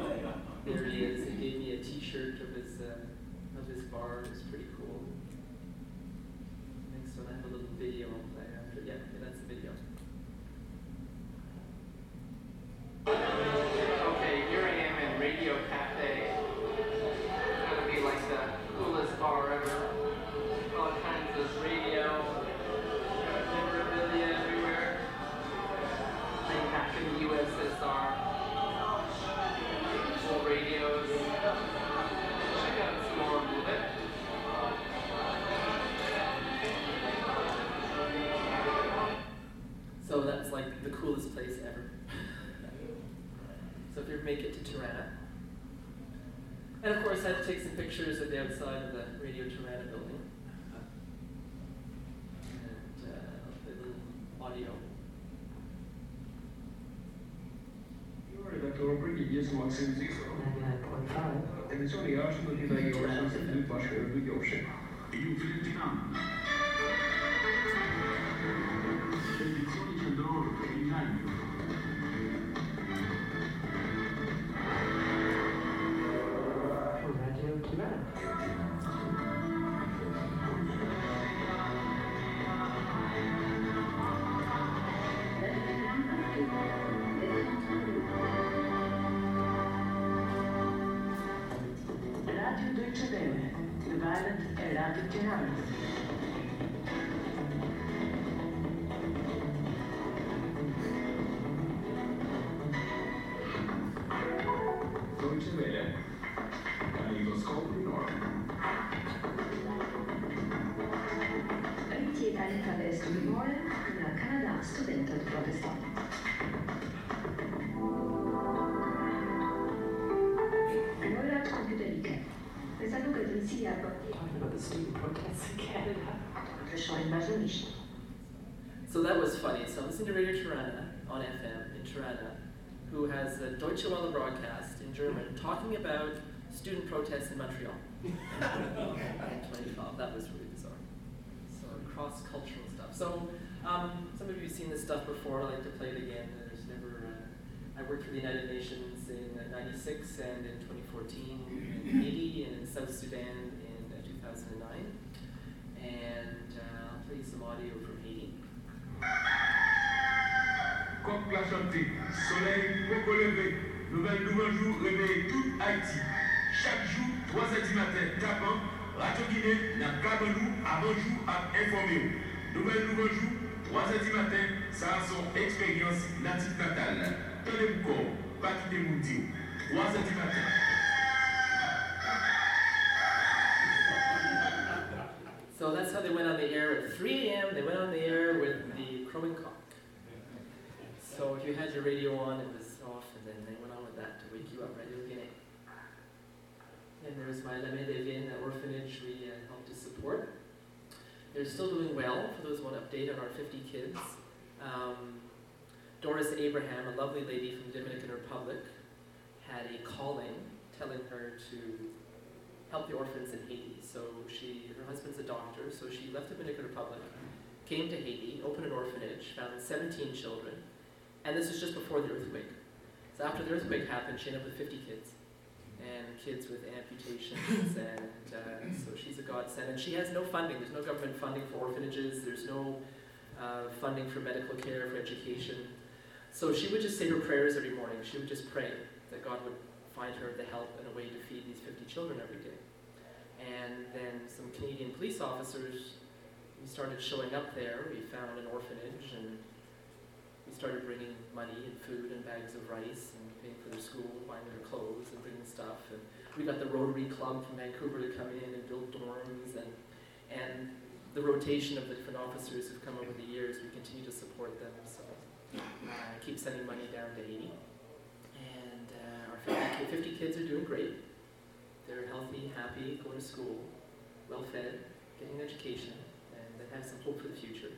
There he is. He gave me a T-shirt of his uh, of his bar. It was pretty cool. make it to Tirana. And of course, I had to take some pictures of the outside of the Radio Tirana building. And uh, I'll play a little audio. Elettroper gli Maxim Zero. Attenzione, io sono di da io, sono sempre basso per due io. Io Filippina. Edizioni Centro in anno. Radio Tirana. Radio Deutsche Welle, de Weiland en Radio Tirana. Deutsche Welle, Kalidoscoop Nord. Richieda all'est di Moore, la Canada Studenten Protestant. Neuraad Computerica. Pensando che il sia Talking about the student protests in Canada. So that was funny. So I'm listening to Radio Tirana on F M in Tirana, who has a Deutsche Welle broadcast in German talking about student protests in Montreal in twenty twelve. That was really bizarre. So cross-cultural stuff. So um, some of you have seen this stuff before. I like to play it again. There's never. Uh, I worked for the United Nations in ninety-six and in twenty fourteen in Haiti and in South Sudan in uh, two thousand nine. And uh, I'll play you some audio from Haiti. Coq la chanté, soleil beaucoup levé, nouvelle nouveau jour réveille tout Haïti. Chaque jour, trois heures du matin, Capan, Radio Guinée, n'a Cabanou, avant jour à informer. Nouvelle nouveau jour, trois heures du matin, ça a son expérience native natale. Tenez-vous corps, pas quitter mon Dieu. trois heures du matin. So that's how they went on the air at three a.m. They went on the air with the crowing cock. So if you had your radio on, it was off, and then they went on with that to wake you up, Radio Guinée. And there's my La Main des Vignes orphanage we uh, helped to support. They're still doing well, for those who want to update on our fifty kids. Um, Doris Abraham, a lovely lady from the Dominican Republic, had a calling telling her to help the orphans in Haiti. So she, her husband's a doctor, so she left the Dominican Republic, came to Haiti, opened an orphanage, found seventeen children, and this was just before the earthquake. So after the earthquake happened, she ended up with fifty kids, and kids with amputations, and uh, so she's a godsend. And she has no funding. There's no government funding for orphanages. There's no uh, funding for medical care, for education. So she would just say her prayers every morning. She would just pray that God would find her the help and a way to feed these fifty children every day. And then some Canadian police officers, we started showing up there. We found an orphanage, and we started bringing money and food and bags of rice and paying for their school, buying their clothes and bringing stuff. And we got the Rotary Club from Vancouver to come in and build dorms. And, and the rotation of the different officers who've come over the years, we continue to support them. So I uh, keep sending money down to Haiti. And uh, our fifty, fifty kids are doing great. They're healthy, happy, going to school, well-fed, getting an education, and they have some hope for the future.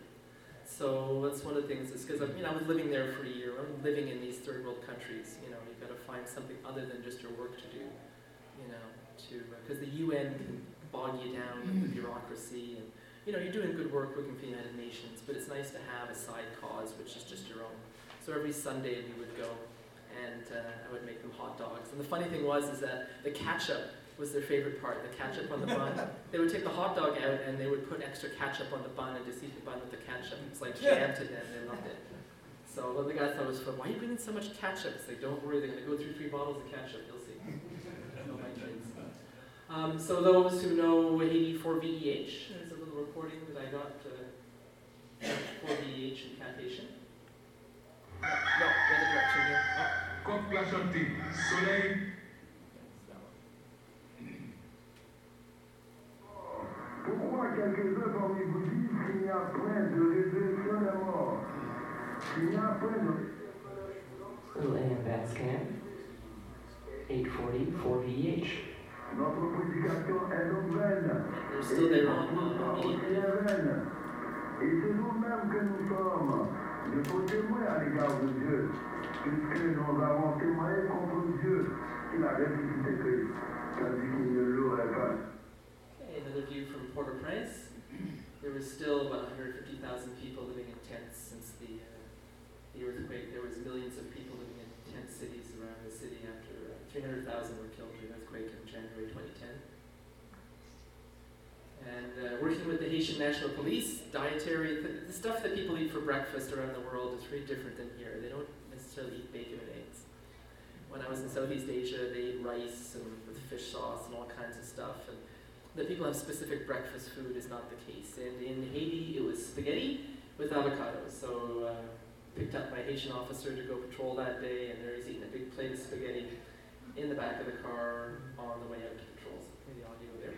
So that's one of the things, is because you know, I was living there for a year. I'm living in these third world countries. You know, you've got to find something other than just your work to do. You know, to because uh, the U N can bog you down with the bureaucracy, and you know, you're doing good work working for the United Nations, but it's nice to have a side cause which is just your own. So every Sunday we would go, and uh, I would make them hot dogs. And the funny thing was is that the ketchup was their favorite part, the ketchup on the bun. They would take the hot dog out and they would put extra ketchup on the bun and just eat the bun with the ketchup. It's like jam to them, they loved it. So one of the guys thought it was fun. Why are you bringing so much ketchup? It's like, don't worry, they're gonna go through three bottles of ketchup, you'll see. I know my kids. Um, so those who know Haiti four V E H, there's a little recording that I got uh, four V E H incantation. No, the other direction here. Oh. Coq la chanté, soleil. Pourquoi quelques-uns parmi vous disent qu'il n'y a point de résurrection des morts? Qu'il n'y a point de... Little A M back scan. forty for V E H. Notre prédication est donc vaine. They're still there on uh, Aussi est vaine. Et c'est nous-mêmes que nous sommes de faux témoins à l'égard de Dieu, puisque nous avons témoigné contre Dieu qu'il a ressuscité Christ, tandis qu'il ne l'aurait pas. Okay, another view from Port-au-Prince. There was still about one hundred fifty thousand people living in tents since the uh, the earthquake. There was millions of people living in tent cities around the city after uh, three hundred thousand were killed in the earthquake in January twenty ten. And uh, working with the Haitian National Police, dietary, the, the stuff that people eat for breakfast around the world is very different than here. They don't necessarily eat bacon and eggs. When I was in Southeast Asia, they eat rice and with fish sauce and all kinds of stuff. And the people have specific breakfast food is not the case. And in Haiti, it was spaghetti with avocados. So uh, picked up my Haitian officer to go patrol that day, and there he's eating a big plate of spaghetti in the back of the car on the way out to patrols. Maybe the audio there.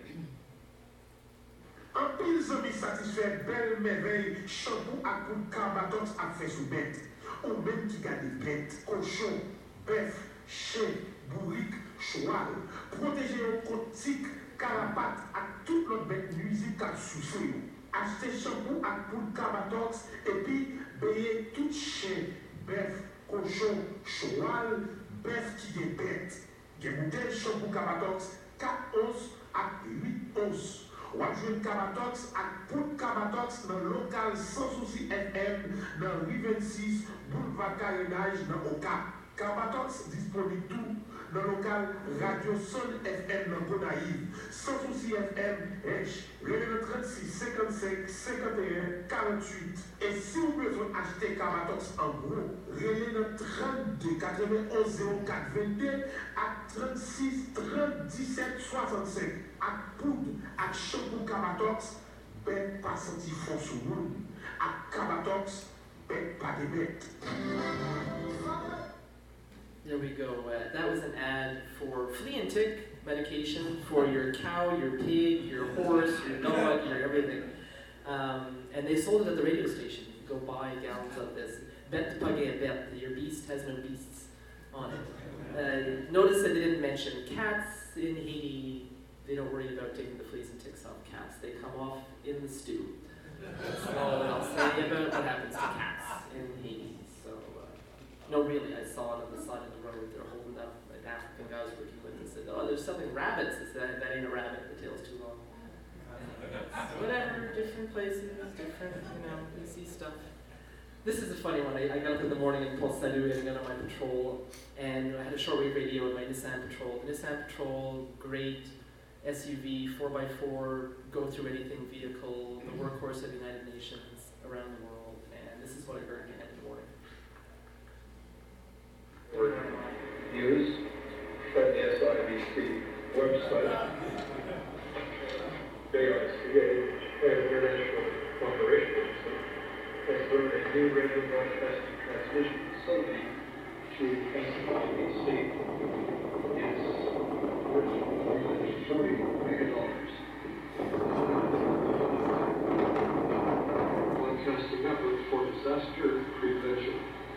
Un pile zami satisfait belle merveille, shampoo à coup de carbatox à fait sous bête. Ou même qui garde bête, cochon, bœuf, chien, bourrique, cheval. Protéger au côtique, carapace à toute l'autre bête nuisible qu'à souffrir. Acheter shampoo à coup de carbatox et puis payer tout chien, bœuf, cochon, cheval, bœuf qui est bête. Des bouteilles shampoo carbatox quatre onces à huit onces. Ou adjoint Kabatox à Pout Kabatox dans le local Sans Souci F M dans rue vingt-six, boulevard Carénage dans Oka. Kabatox disponible tout dans le local Radio Son F M dans Gonaïve. Sans Souci F M, H, relais trente-six, cinquante-cinq, cinquante et un, quarante-huit. Et si vous avez besoin d'acheter Kabatox en gros, relais dans trente-deux, quatre-vingt-onze, zéro quatre, vingt-deux à trente-six, trente, dix-sept, soixante-cinq. À poudre, à shampoo Kabatox, bête pas senti fond sous monde. À Kabatox, bête pas des bêtes. There we go. Uh, that was an ad for flea and tick medication for your cow, your pig, your horse, your dog, your everything. Um, and they sold it at the radio station. You could go buy gallons of this. Bet page et bet. Your beast has no beasts on it. Uh, notice that they didn't mention cats in Haiti. They don't worry about taking the fleas and ticks off cats. They come off in the stew. That's all that I'll say about what happens to cats in Haiti. So, uh, no, really, I saw it on the side of the road. They're holding up. An African guy I was working with and said, "Oh, they're selling rabbits." I said, "That ain't a rabbit. The tail's too long." Whatever, different places, different, you know, you see stuff. This is a funny one. I, I got up in the morning in Port Salut and got on my patrol, and I had a shortwave radio in my Nissan Patrol. The Nissan Patrol, great S U V, four by four, go through anything vehicle, the workhorse of the United Nations around the world, and this is what I heard in the morning. Use from the S I B C website. A I C A and International Operations has learned a new radio broadcasting transmission facility to S I B C is worth more than forty million dollars. Broadcasting network for disaster prevention.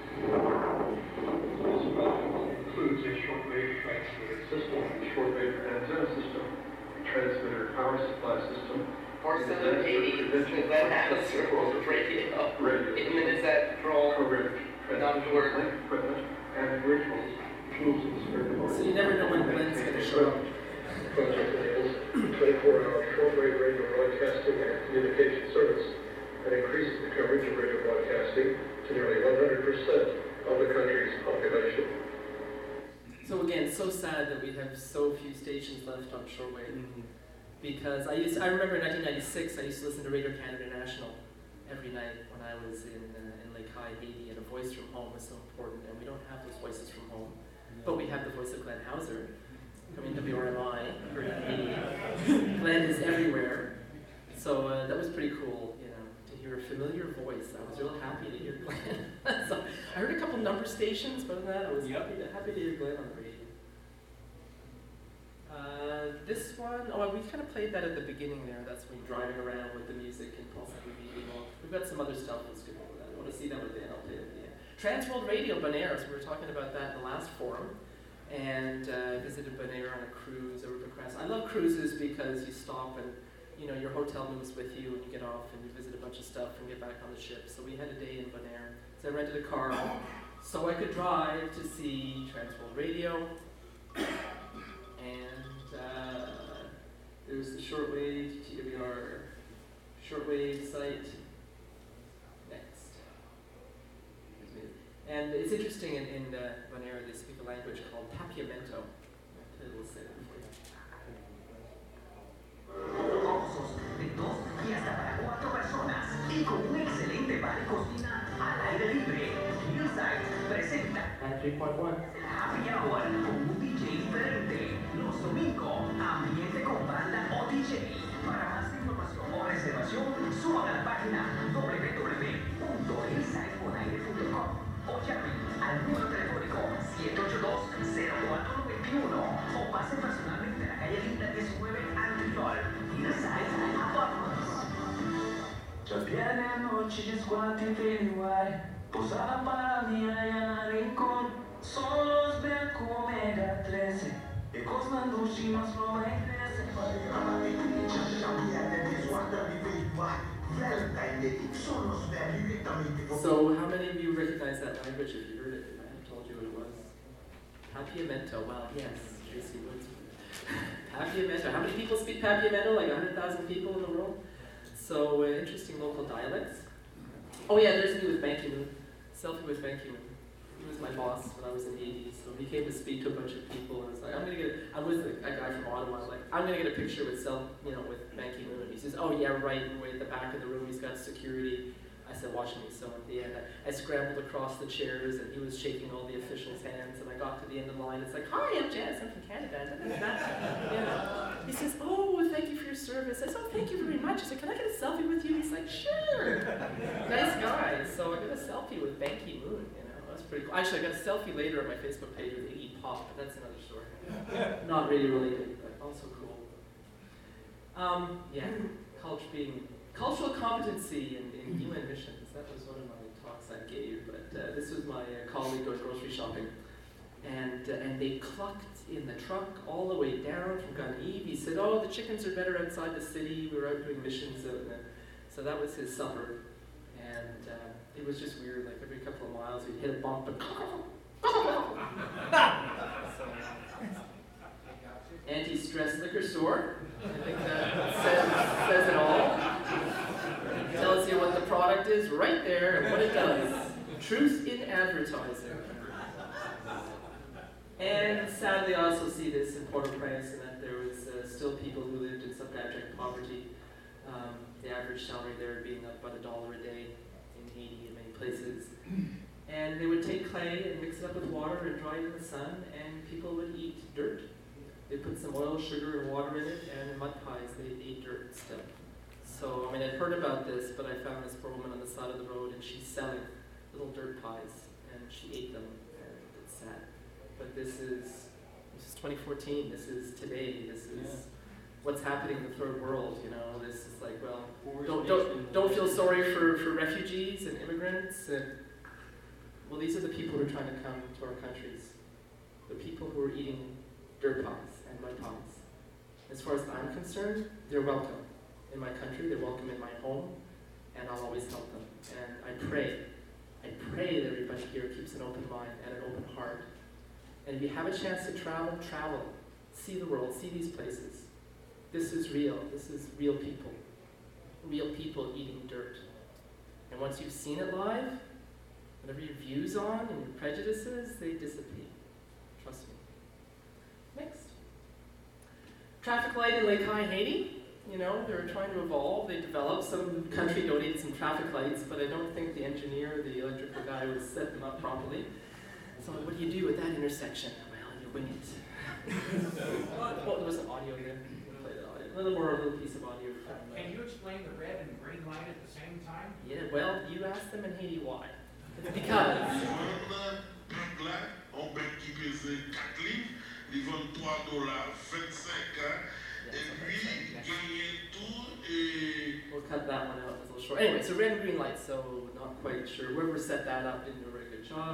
This project includes a shortwave transmitter system, a shortwave antenna system, a transmitter power supply system, Or seven eighty, because that happens to the radio. radio, And then is that patrol program, down to work? equipment, and rituals, tools and spiritual. So you never know when Glenn's going to show up. The project enables twenty-four hour shortwave radio broadcasting and communication service and increases the coverage of radio broadcasting to nearly one hundred percent of the country's population. So again, so sad that we have so few stations left on shortwave. Mm-hmm. Because I used, I remember in nineteen ninety-six, I used to listen to Radio Canada National every night when I was in uh, in Lake High, Haiti, and a voice from home was so important. And we don't have those voices from home, no. But we have the voice of Glenn Hauser. I mean, W R M I, or in Haiti. Glenn is everywhere. So uh, that was pretty cool, you know, to hear a familiar voice. I was real happy to hear Glenn. So I heard a couple number stations, but other than that, I was yep. happy, to, happy to hear Glenn on the radio. Uh, this one, oh, we kind of played that at the beginning there. That's when you're driving around with the music and possibly meeting. Well, we've got some other stuff that's good over that. I want to see that at the end. I'll play it at the end. Transworld Radio, Bonaire. So we were talking about that in the last forum. and uh, visited Bonaire on a cruise over Bucharest. I love cruises because you stop and you know your hotel moves with you, and you get off and you visit a bunch of stuff and get back on the ship. So we had a day in Bonaire. So I rented a car so I could drive to see Transworld Radio, and uh, there's the shortwave T W R shortwave site. Next. And it's interesting, in, in uh, Bonaire they speak a language called Papiamento. I'll say that for you. De dos y hasta para cuatro personas y con un excelente bar y cocina al aire libre. Hillside presenta three point one. Happy Hour con un D J diferente. Los domingos, ambiente con banda o D J. Para más información o reservación, suban a la página w w w punto hillside con aire punto com o llamen al número telefónico siete ocho dos, cero cuatro nueve uno o pasen personalmente a la calle Linda diecinueve Antiol. Hillside Apartments. Ya viene noche de Spotify, posada para mí allá en el rincón. Solo los ven como Mega trece, y cosmando chinos no me crecen. So, how many of you recognize that language if you heard it? I have told you what it was. Papiamento. Well, yes, Tracy Woods. Papiamento. How many people speak Papiamento? Like one hundred thousand people in the world? So, uh, interesting local dialects. Oh yeah, there's me with Ban Ki-moon. Selfie with Ban Ki-moon. He was my boss when I was in the eighties, so he came to speak to a bunch of people, and I was like, I'm gonna get, a, I'm with a, a guy from Ottawa, I'm like, I'm gonna get a picture with self, you know, with Ban Ki-moon, and he says, oh yeah, right, and way at the back of the room, he's got security. I said, watch me, so at the end, I, I scrambled across the chairs, and he was shaking all the officials' hands, and I got to the end of the line, it's like, hi, I'm Janice, I'm from Canada, and yeah. He says, oh, thank you for your service. I said, oh, thank you very much. I said, can I get a selfie with you? He's like, sure. Nice guy. So I got a selfie with Ban Ki-moon, you know, that's pretty cool. Actually, I got a selfie later on my Facebook page with Iggy Pop, but that's another story. Not really related, but also cool. Um, yeah, culture being, cultural competency in, in U N missions. That was one of my talks I gave, but uh, this was my uh, colleague going grocery shopping. And, uh, and they clucked in the truck all the way down from Gun-Eve. He said, oh, the chickens are better outside the city. We were out doing missions. Out there. So that was his supper. And uh, it was just weird. Like every couple of miles, we'd hit a bump and anti-stress liquor store. I think that says, says it all. It tells you what the product is right there and what it does. Truth in advertising. And sadly, I also see this in Port-au-Prince, and that there was uh, still people who lived in some abject poverty. Um, the average salary there being up about a dollar a day in Haiti and many places. And they would take clay and mix it up with water and dry it in the sun, and people would eat dirt. They put some oil, sugar, and water in it, and in mud pies they ate dirt still. So, I mean, I'd heard about this, but I found this poor woman on the side of the road, and she's selling little dirt pies, and she ate them, and it's sad. But this is, this is twenty fourteen, this is today, this is yeah. what's happening in the third world, you know, this is like, well, don't, don't, don't feel sorry for, for refugees and immigrants, and, well, these are the people who are trying to come to our countries, the people who are eating dirt pies and mud pies. As far as I'm concerned, they're welcome in my country, they're welcome in my home, and I'll always help them. And I pray, I pray that everybody here keeps an open mind and an open heart. And if you have a chance to travel, travel. See the world, see these places. This is real, this is real people. Real people eating dirt. And once you've seen it live, whatever your views on and your prejudices, they dissipate. Trust me. Next. Traffic light in Lake High, Haiti. You know, they were trying to evolve. They developed, some country donated some traffic lights, but I don't think the engineer, the electrical guy, would set them up properly. So what do you do at that intersection? Well, you wing it. Well, there was an audio there. We'll play the audio. A little more, a little piece of audio. From, uh, Can you explain the red and green light at the same time? Yeah, well, you asked them in Haiti why. It's because. We'll cut that one out. It's a little short. Anyway, so red and green lights, so not quite sure. Whoever set that up didn't do a very good job.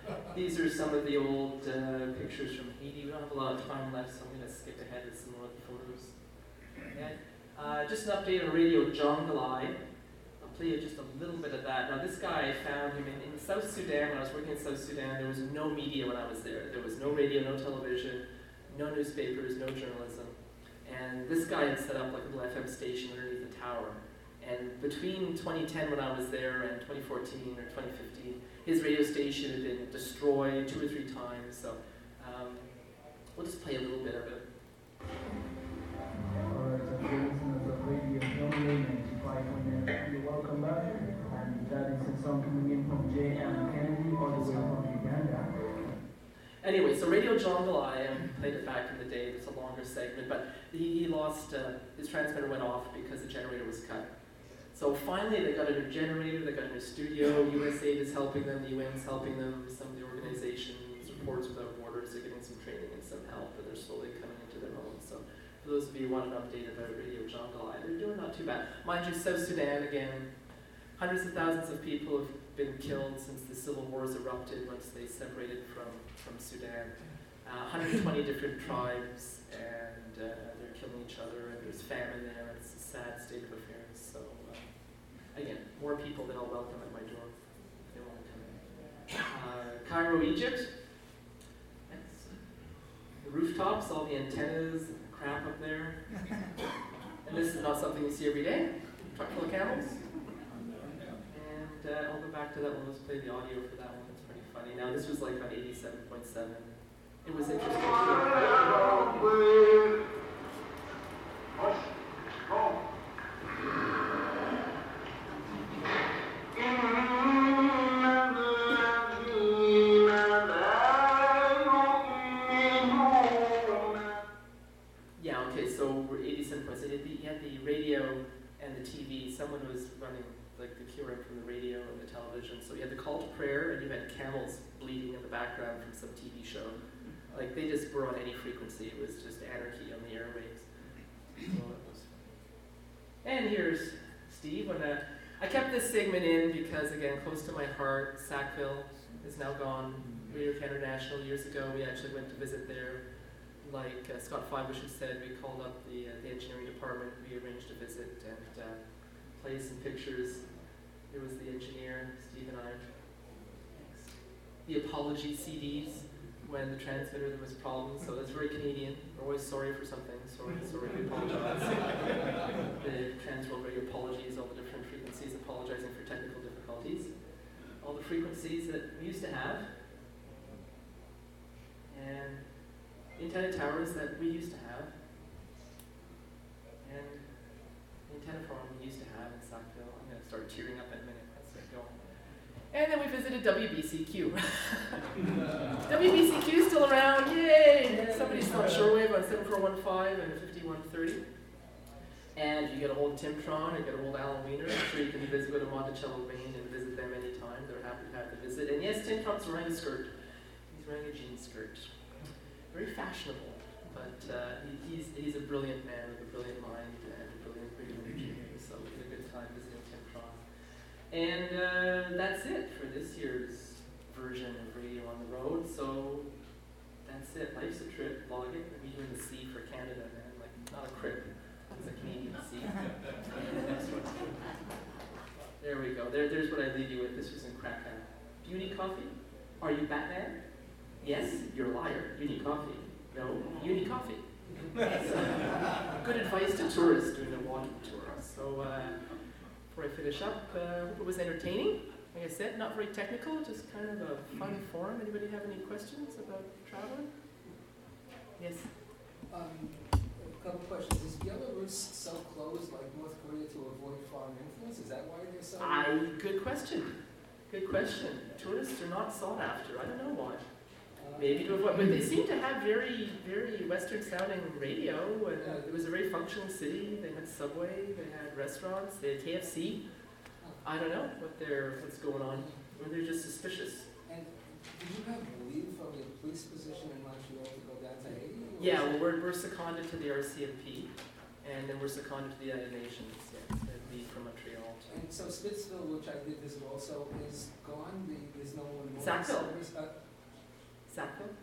These are some of the old uh, pictures from Haiti. We don't have a lot of time left, so I'm going to skip ahead with some more of the photos. Okay. Uh, just an update on Radio Jonglei. I'll play you just a little bit of that. Now, this guy, I found him in, in South Sudan. When I was working in South Sudan, there was no media when I was there. There was no radio, no television, no newspapers, no journalism. And this guy had set up like a little F M station underneath the tower. And between twenty ten, when I was there, and twenty fourteen or twenty fifteen, his radio station had been destroyed two or three times. So um, we'll just play a little bit of it. Alright, so for listeners of Radio Jonglei ninety-five point nine, welcome back. And that is a song coming in from J M Kennedy, all the way from Uganda. Anyway, so Radio Jonglei, I played it back in the day. It's a longer segment, but he, he lost, uh, his transmitter went off because the generator was cut. So finally they got a new generator, they got a new studio, U S A I D is helping them, the U N is helping them, some of the organizations, Reporters Without Borders are getting some training and some help, but they're slowly coming into their own. So for those of you who want an update about Radio Jonglei, they're doing not too bad. Mind you, South Sudan, again, hundreds of thousands of people have been killed since the civil wars erupted once they separated from, from Sudan. Uh, one hundred twenty different tribes, and uh, they're killing each other, and there's famine there. It's a sad state of affairs. So uh, again, more people that I'll welcome at my door if they want to come in. Uh, Cairo, Egypt. That's the rooftops, all the antennas, and the crap up there. And this is not something you see every day. Truck full of camels. And uh, I'll go back to that one. Let's play the audio for that one. It's pretty funny. Now this was like on eighty-seven point seven. It was interesting too. Yeah, okay, so we're eighty-seven point seven. You had the radio and the T V. Someone was running like the Q R M from the radio and the television. So you had the call to prayer, and you had camels bleeding in the background from some T V show. Like, they just were on any frequency. It was just anarchy on the airwaves. So it was fun. And here's Steve. When uh, I kept this segment in because, again, close to my heart, Sackville is now gone. Radio Canada National years ago, we actually went to visit there. Like uh, Scott Flybush had said, we called up the, uh, the engineering department. We arranged a visit and uh, played some pictures. It was the engineer, Steve and I. Thanks. The apology C Ds. When the transmitter there was problems, so that's very Canadian. We're always sorry for something. Sorry, sorry, we apologize. The Transworld Radio apologies, all the different frequencies apologizing for technical difficulties. All the frequencies that we used to have. And antenna towers that we used to have. And the antenna farm we used to have in Sackville. I'm going to start tearing up in a minute. Let's get going. And then we visited W B C Q. W B C Q is still around, yay! Somebody's still on shortwave on seven four one five and fifty-one thirty. And you get a hold of Timtron, you get a hold of Alan Wiener. I'm sure you can visit go to Monticello, Maine and visit them anytime. They're happy to have the visit. And yes, Timtron's wearing a skirt. He's wearing a jean skirt. Very fashionable, but uh, he, he's, he's a brilliant man with a brilliant mind and a brilliant radio engineer. So we had a good time visiting Timtron. And uh, that's it for this year's version of Radio on the Road. So that's it. Life's a trip. Log it. We're doing the C for Canada, man. Like, not a crip. It's a Canadian C. Next one. There we go. There, there's what I leave you with. This was in Krakow. Do you need coffee? Are you Batman? Yes, you're a liar. You need coffee. No, you need coffee. So, good advice to tourists doing a walking tour. So. Uh, Before I finish up, I uh, hope it was entertaining. Like I said, not very technical, just kind of a fun forum. Anybody have any questions about traveling? Yes? Um, a couple questions. Is Belarus self-closed like North Korea to avoid foreign influence? Is that why they're so... I, good question. Good question. Tourists are not sought after. I don't know why. Maybe to avoid, but they seem to have very, very Western-sounding radio, and uh, it was a very functional city. They had subway, they had restaurants, they had K F C. I don't know what they're, what's going on, or they're just suspicious. And did you have leave from your police position in Montreal to go down to Haiti? Yeah, well, we're, we're seconded to the R C M P, and then we're seconded to the United Nations. Yeah. leave from Montreal. And so Spitsville, which I did visit also, is gone. The, there's no one more. Sackville. service, uh, Sackville?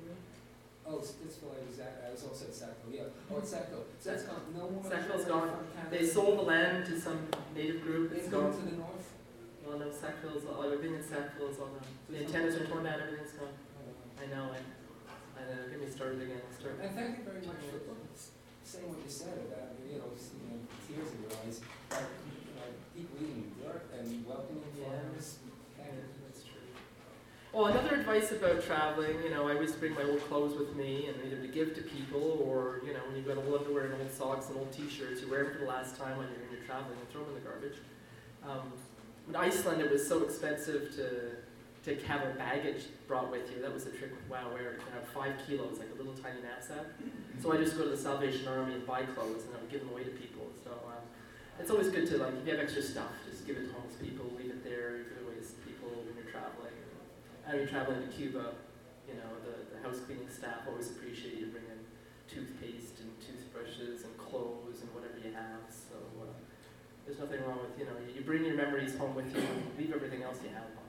Oh, Spitsville, I was at, I was also at Sackville, yeah. Oh, it's Sackville. So that's gone. No more. Sackville's from gone. Canada. They sold the land to some native group. They It's moved gone. to the north. Well, no, Sackville's, all- everything in Sackville is all gone. The antennas are torn down, everything's gone. I know, I, I know, get me started again, I'll start. And thank you very much for saying what you said about, you know, just, you know, tears in your eyes, but, you know, deep reading dirt and welcoming farmers. Yeah, that's true. Well, another advice about traveling, you know, I always bring my old clothes with me, and either to give to people, or, you know, when you've got old underwear and old socks and old t-shirts, you wear them for the last time when you're, when you're traveling and throw them in the garbage. Um, in Iceland, it was so expensive to to have a baggage brought with you. That was the trick with WoW Air, to have five kilos, like a little tiny knapsack. So I just go to the Salvation Army and buy clothes, and I would give them away to people. So um, it's always good to, like, if you have extra stuff, just give it to homeless people, leave it there, give it away to people when you're traveling. And when you're traveling to Cuba, you know, the, the house cleaning staff always appreciate you bring in toothpaste and toothbrushes and clothes and whatever you have. So uh, there's nothing wrong with, you know, you bring your memories home with you and leave everything else you have behind.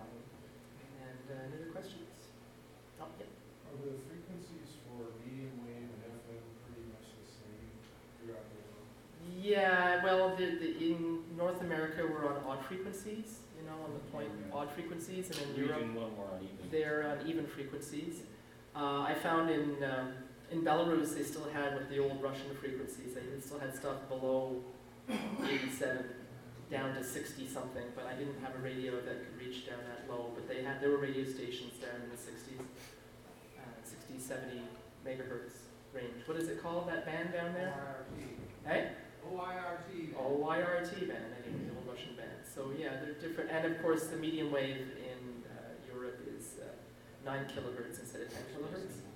And uh, any other questions? Oh, yeah. Are the frequencies for medium wave and F M pretty much the same throughout the world? Yeah, well, the, the, in North America we're on odd frequencies, you know, on the point odd frequencies, and in Europe Region one more on even. they're on even frequencies. Uh, I found in um, in Belarus they still had with the old Russian frequencies, they still had stuff below eighty-seven down to sixty something, but I didn't have a radio that could reach down that low, but they had, there were radio stations down in the sixties, uh, sixty, seventy megahertz range. What is it called, that band down there? O I R T. Hey? O I R T. O I R T band, anyway, the old Russian band. So yeah, they're different, and of course the medium wave in uh, Europe is uh, nine kilohertz instead of ten kilohertz.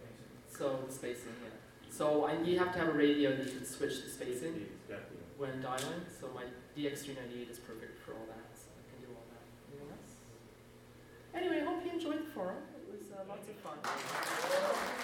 So the spacing, yeah. So I, you have to have a radio that you can switch the spacing when dialing. So my D X three ninety-eight is perfect for all that, so I can do all that. Anything else? Anyway, I hope you enjoyed the forum. It was uh, lots of fun.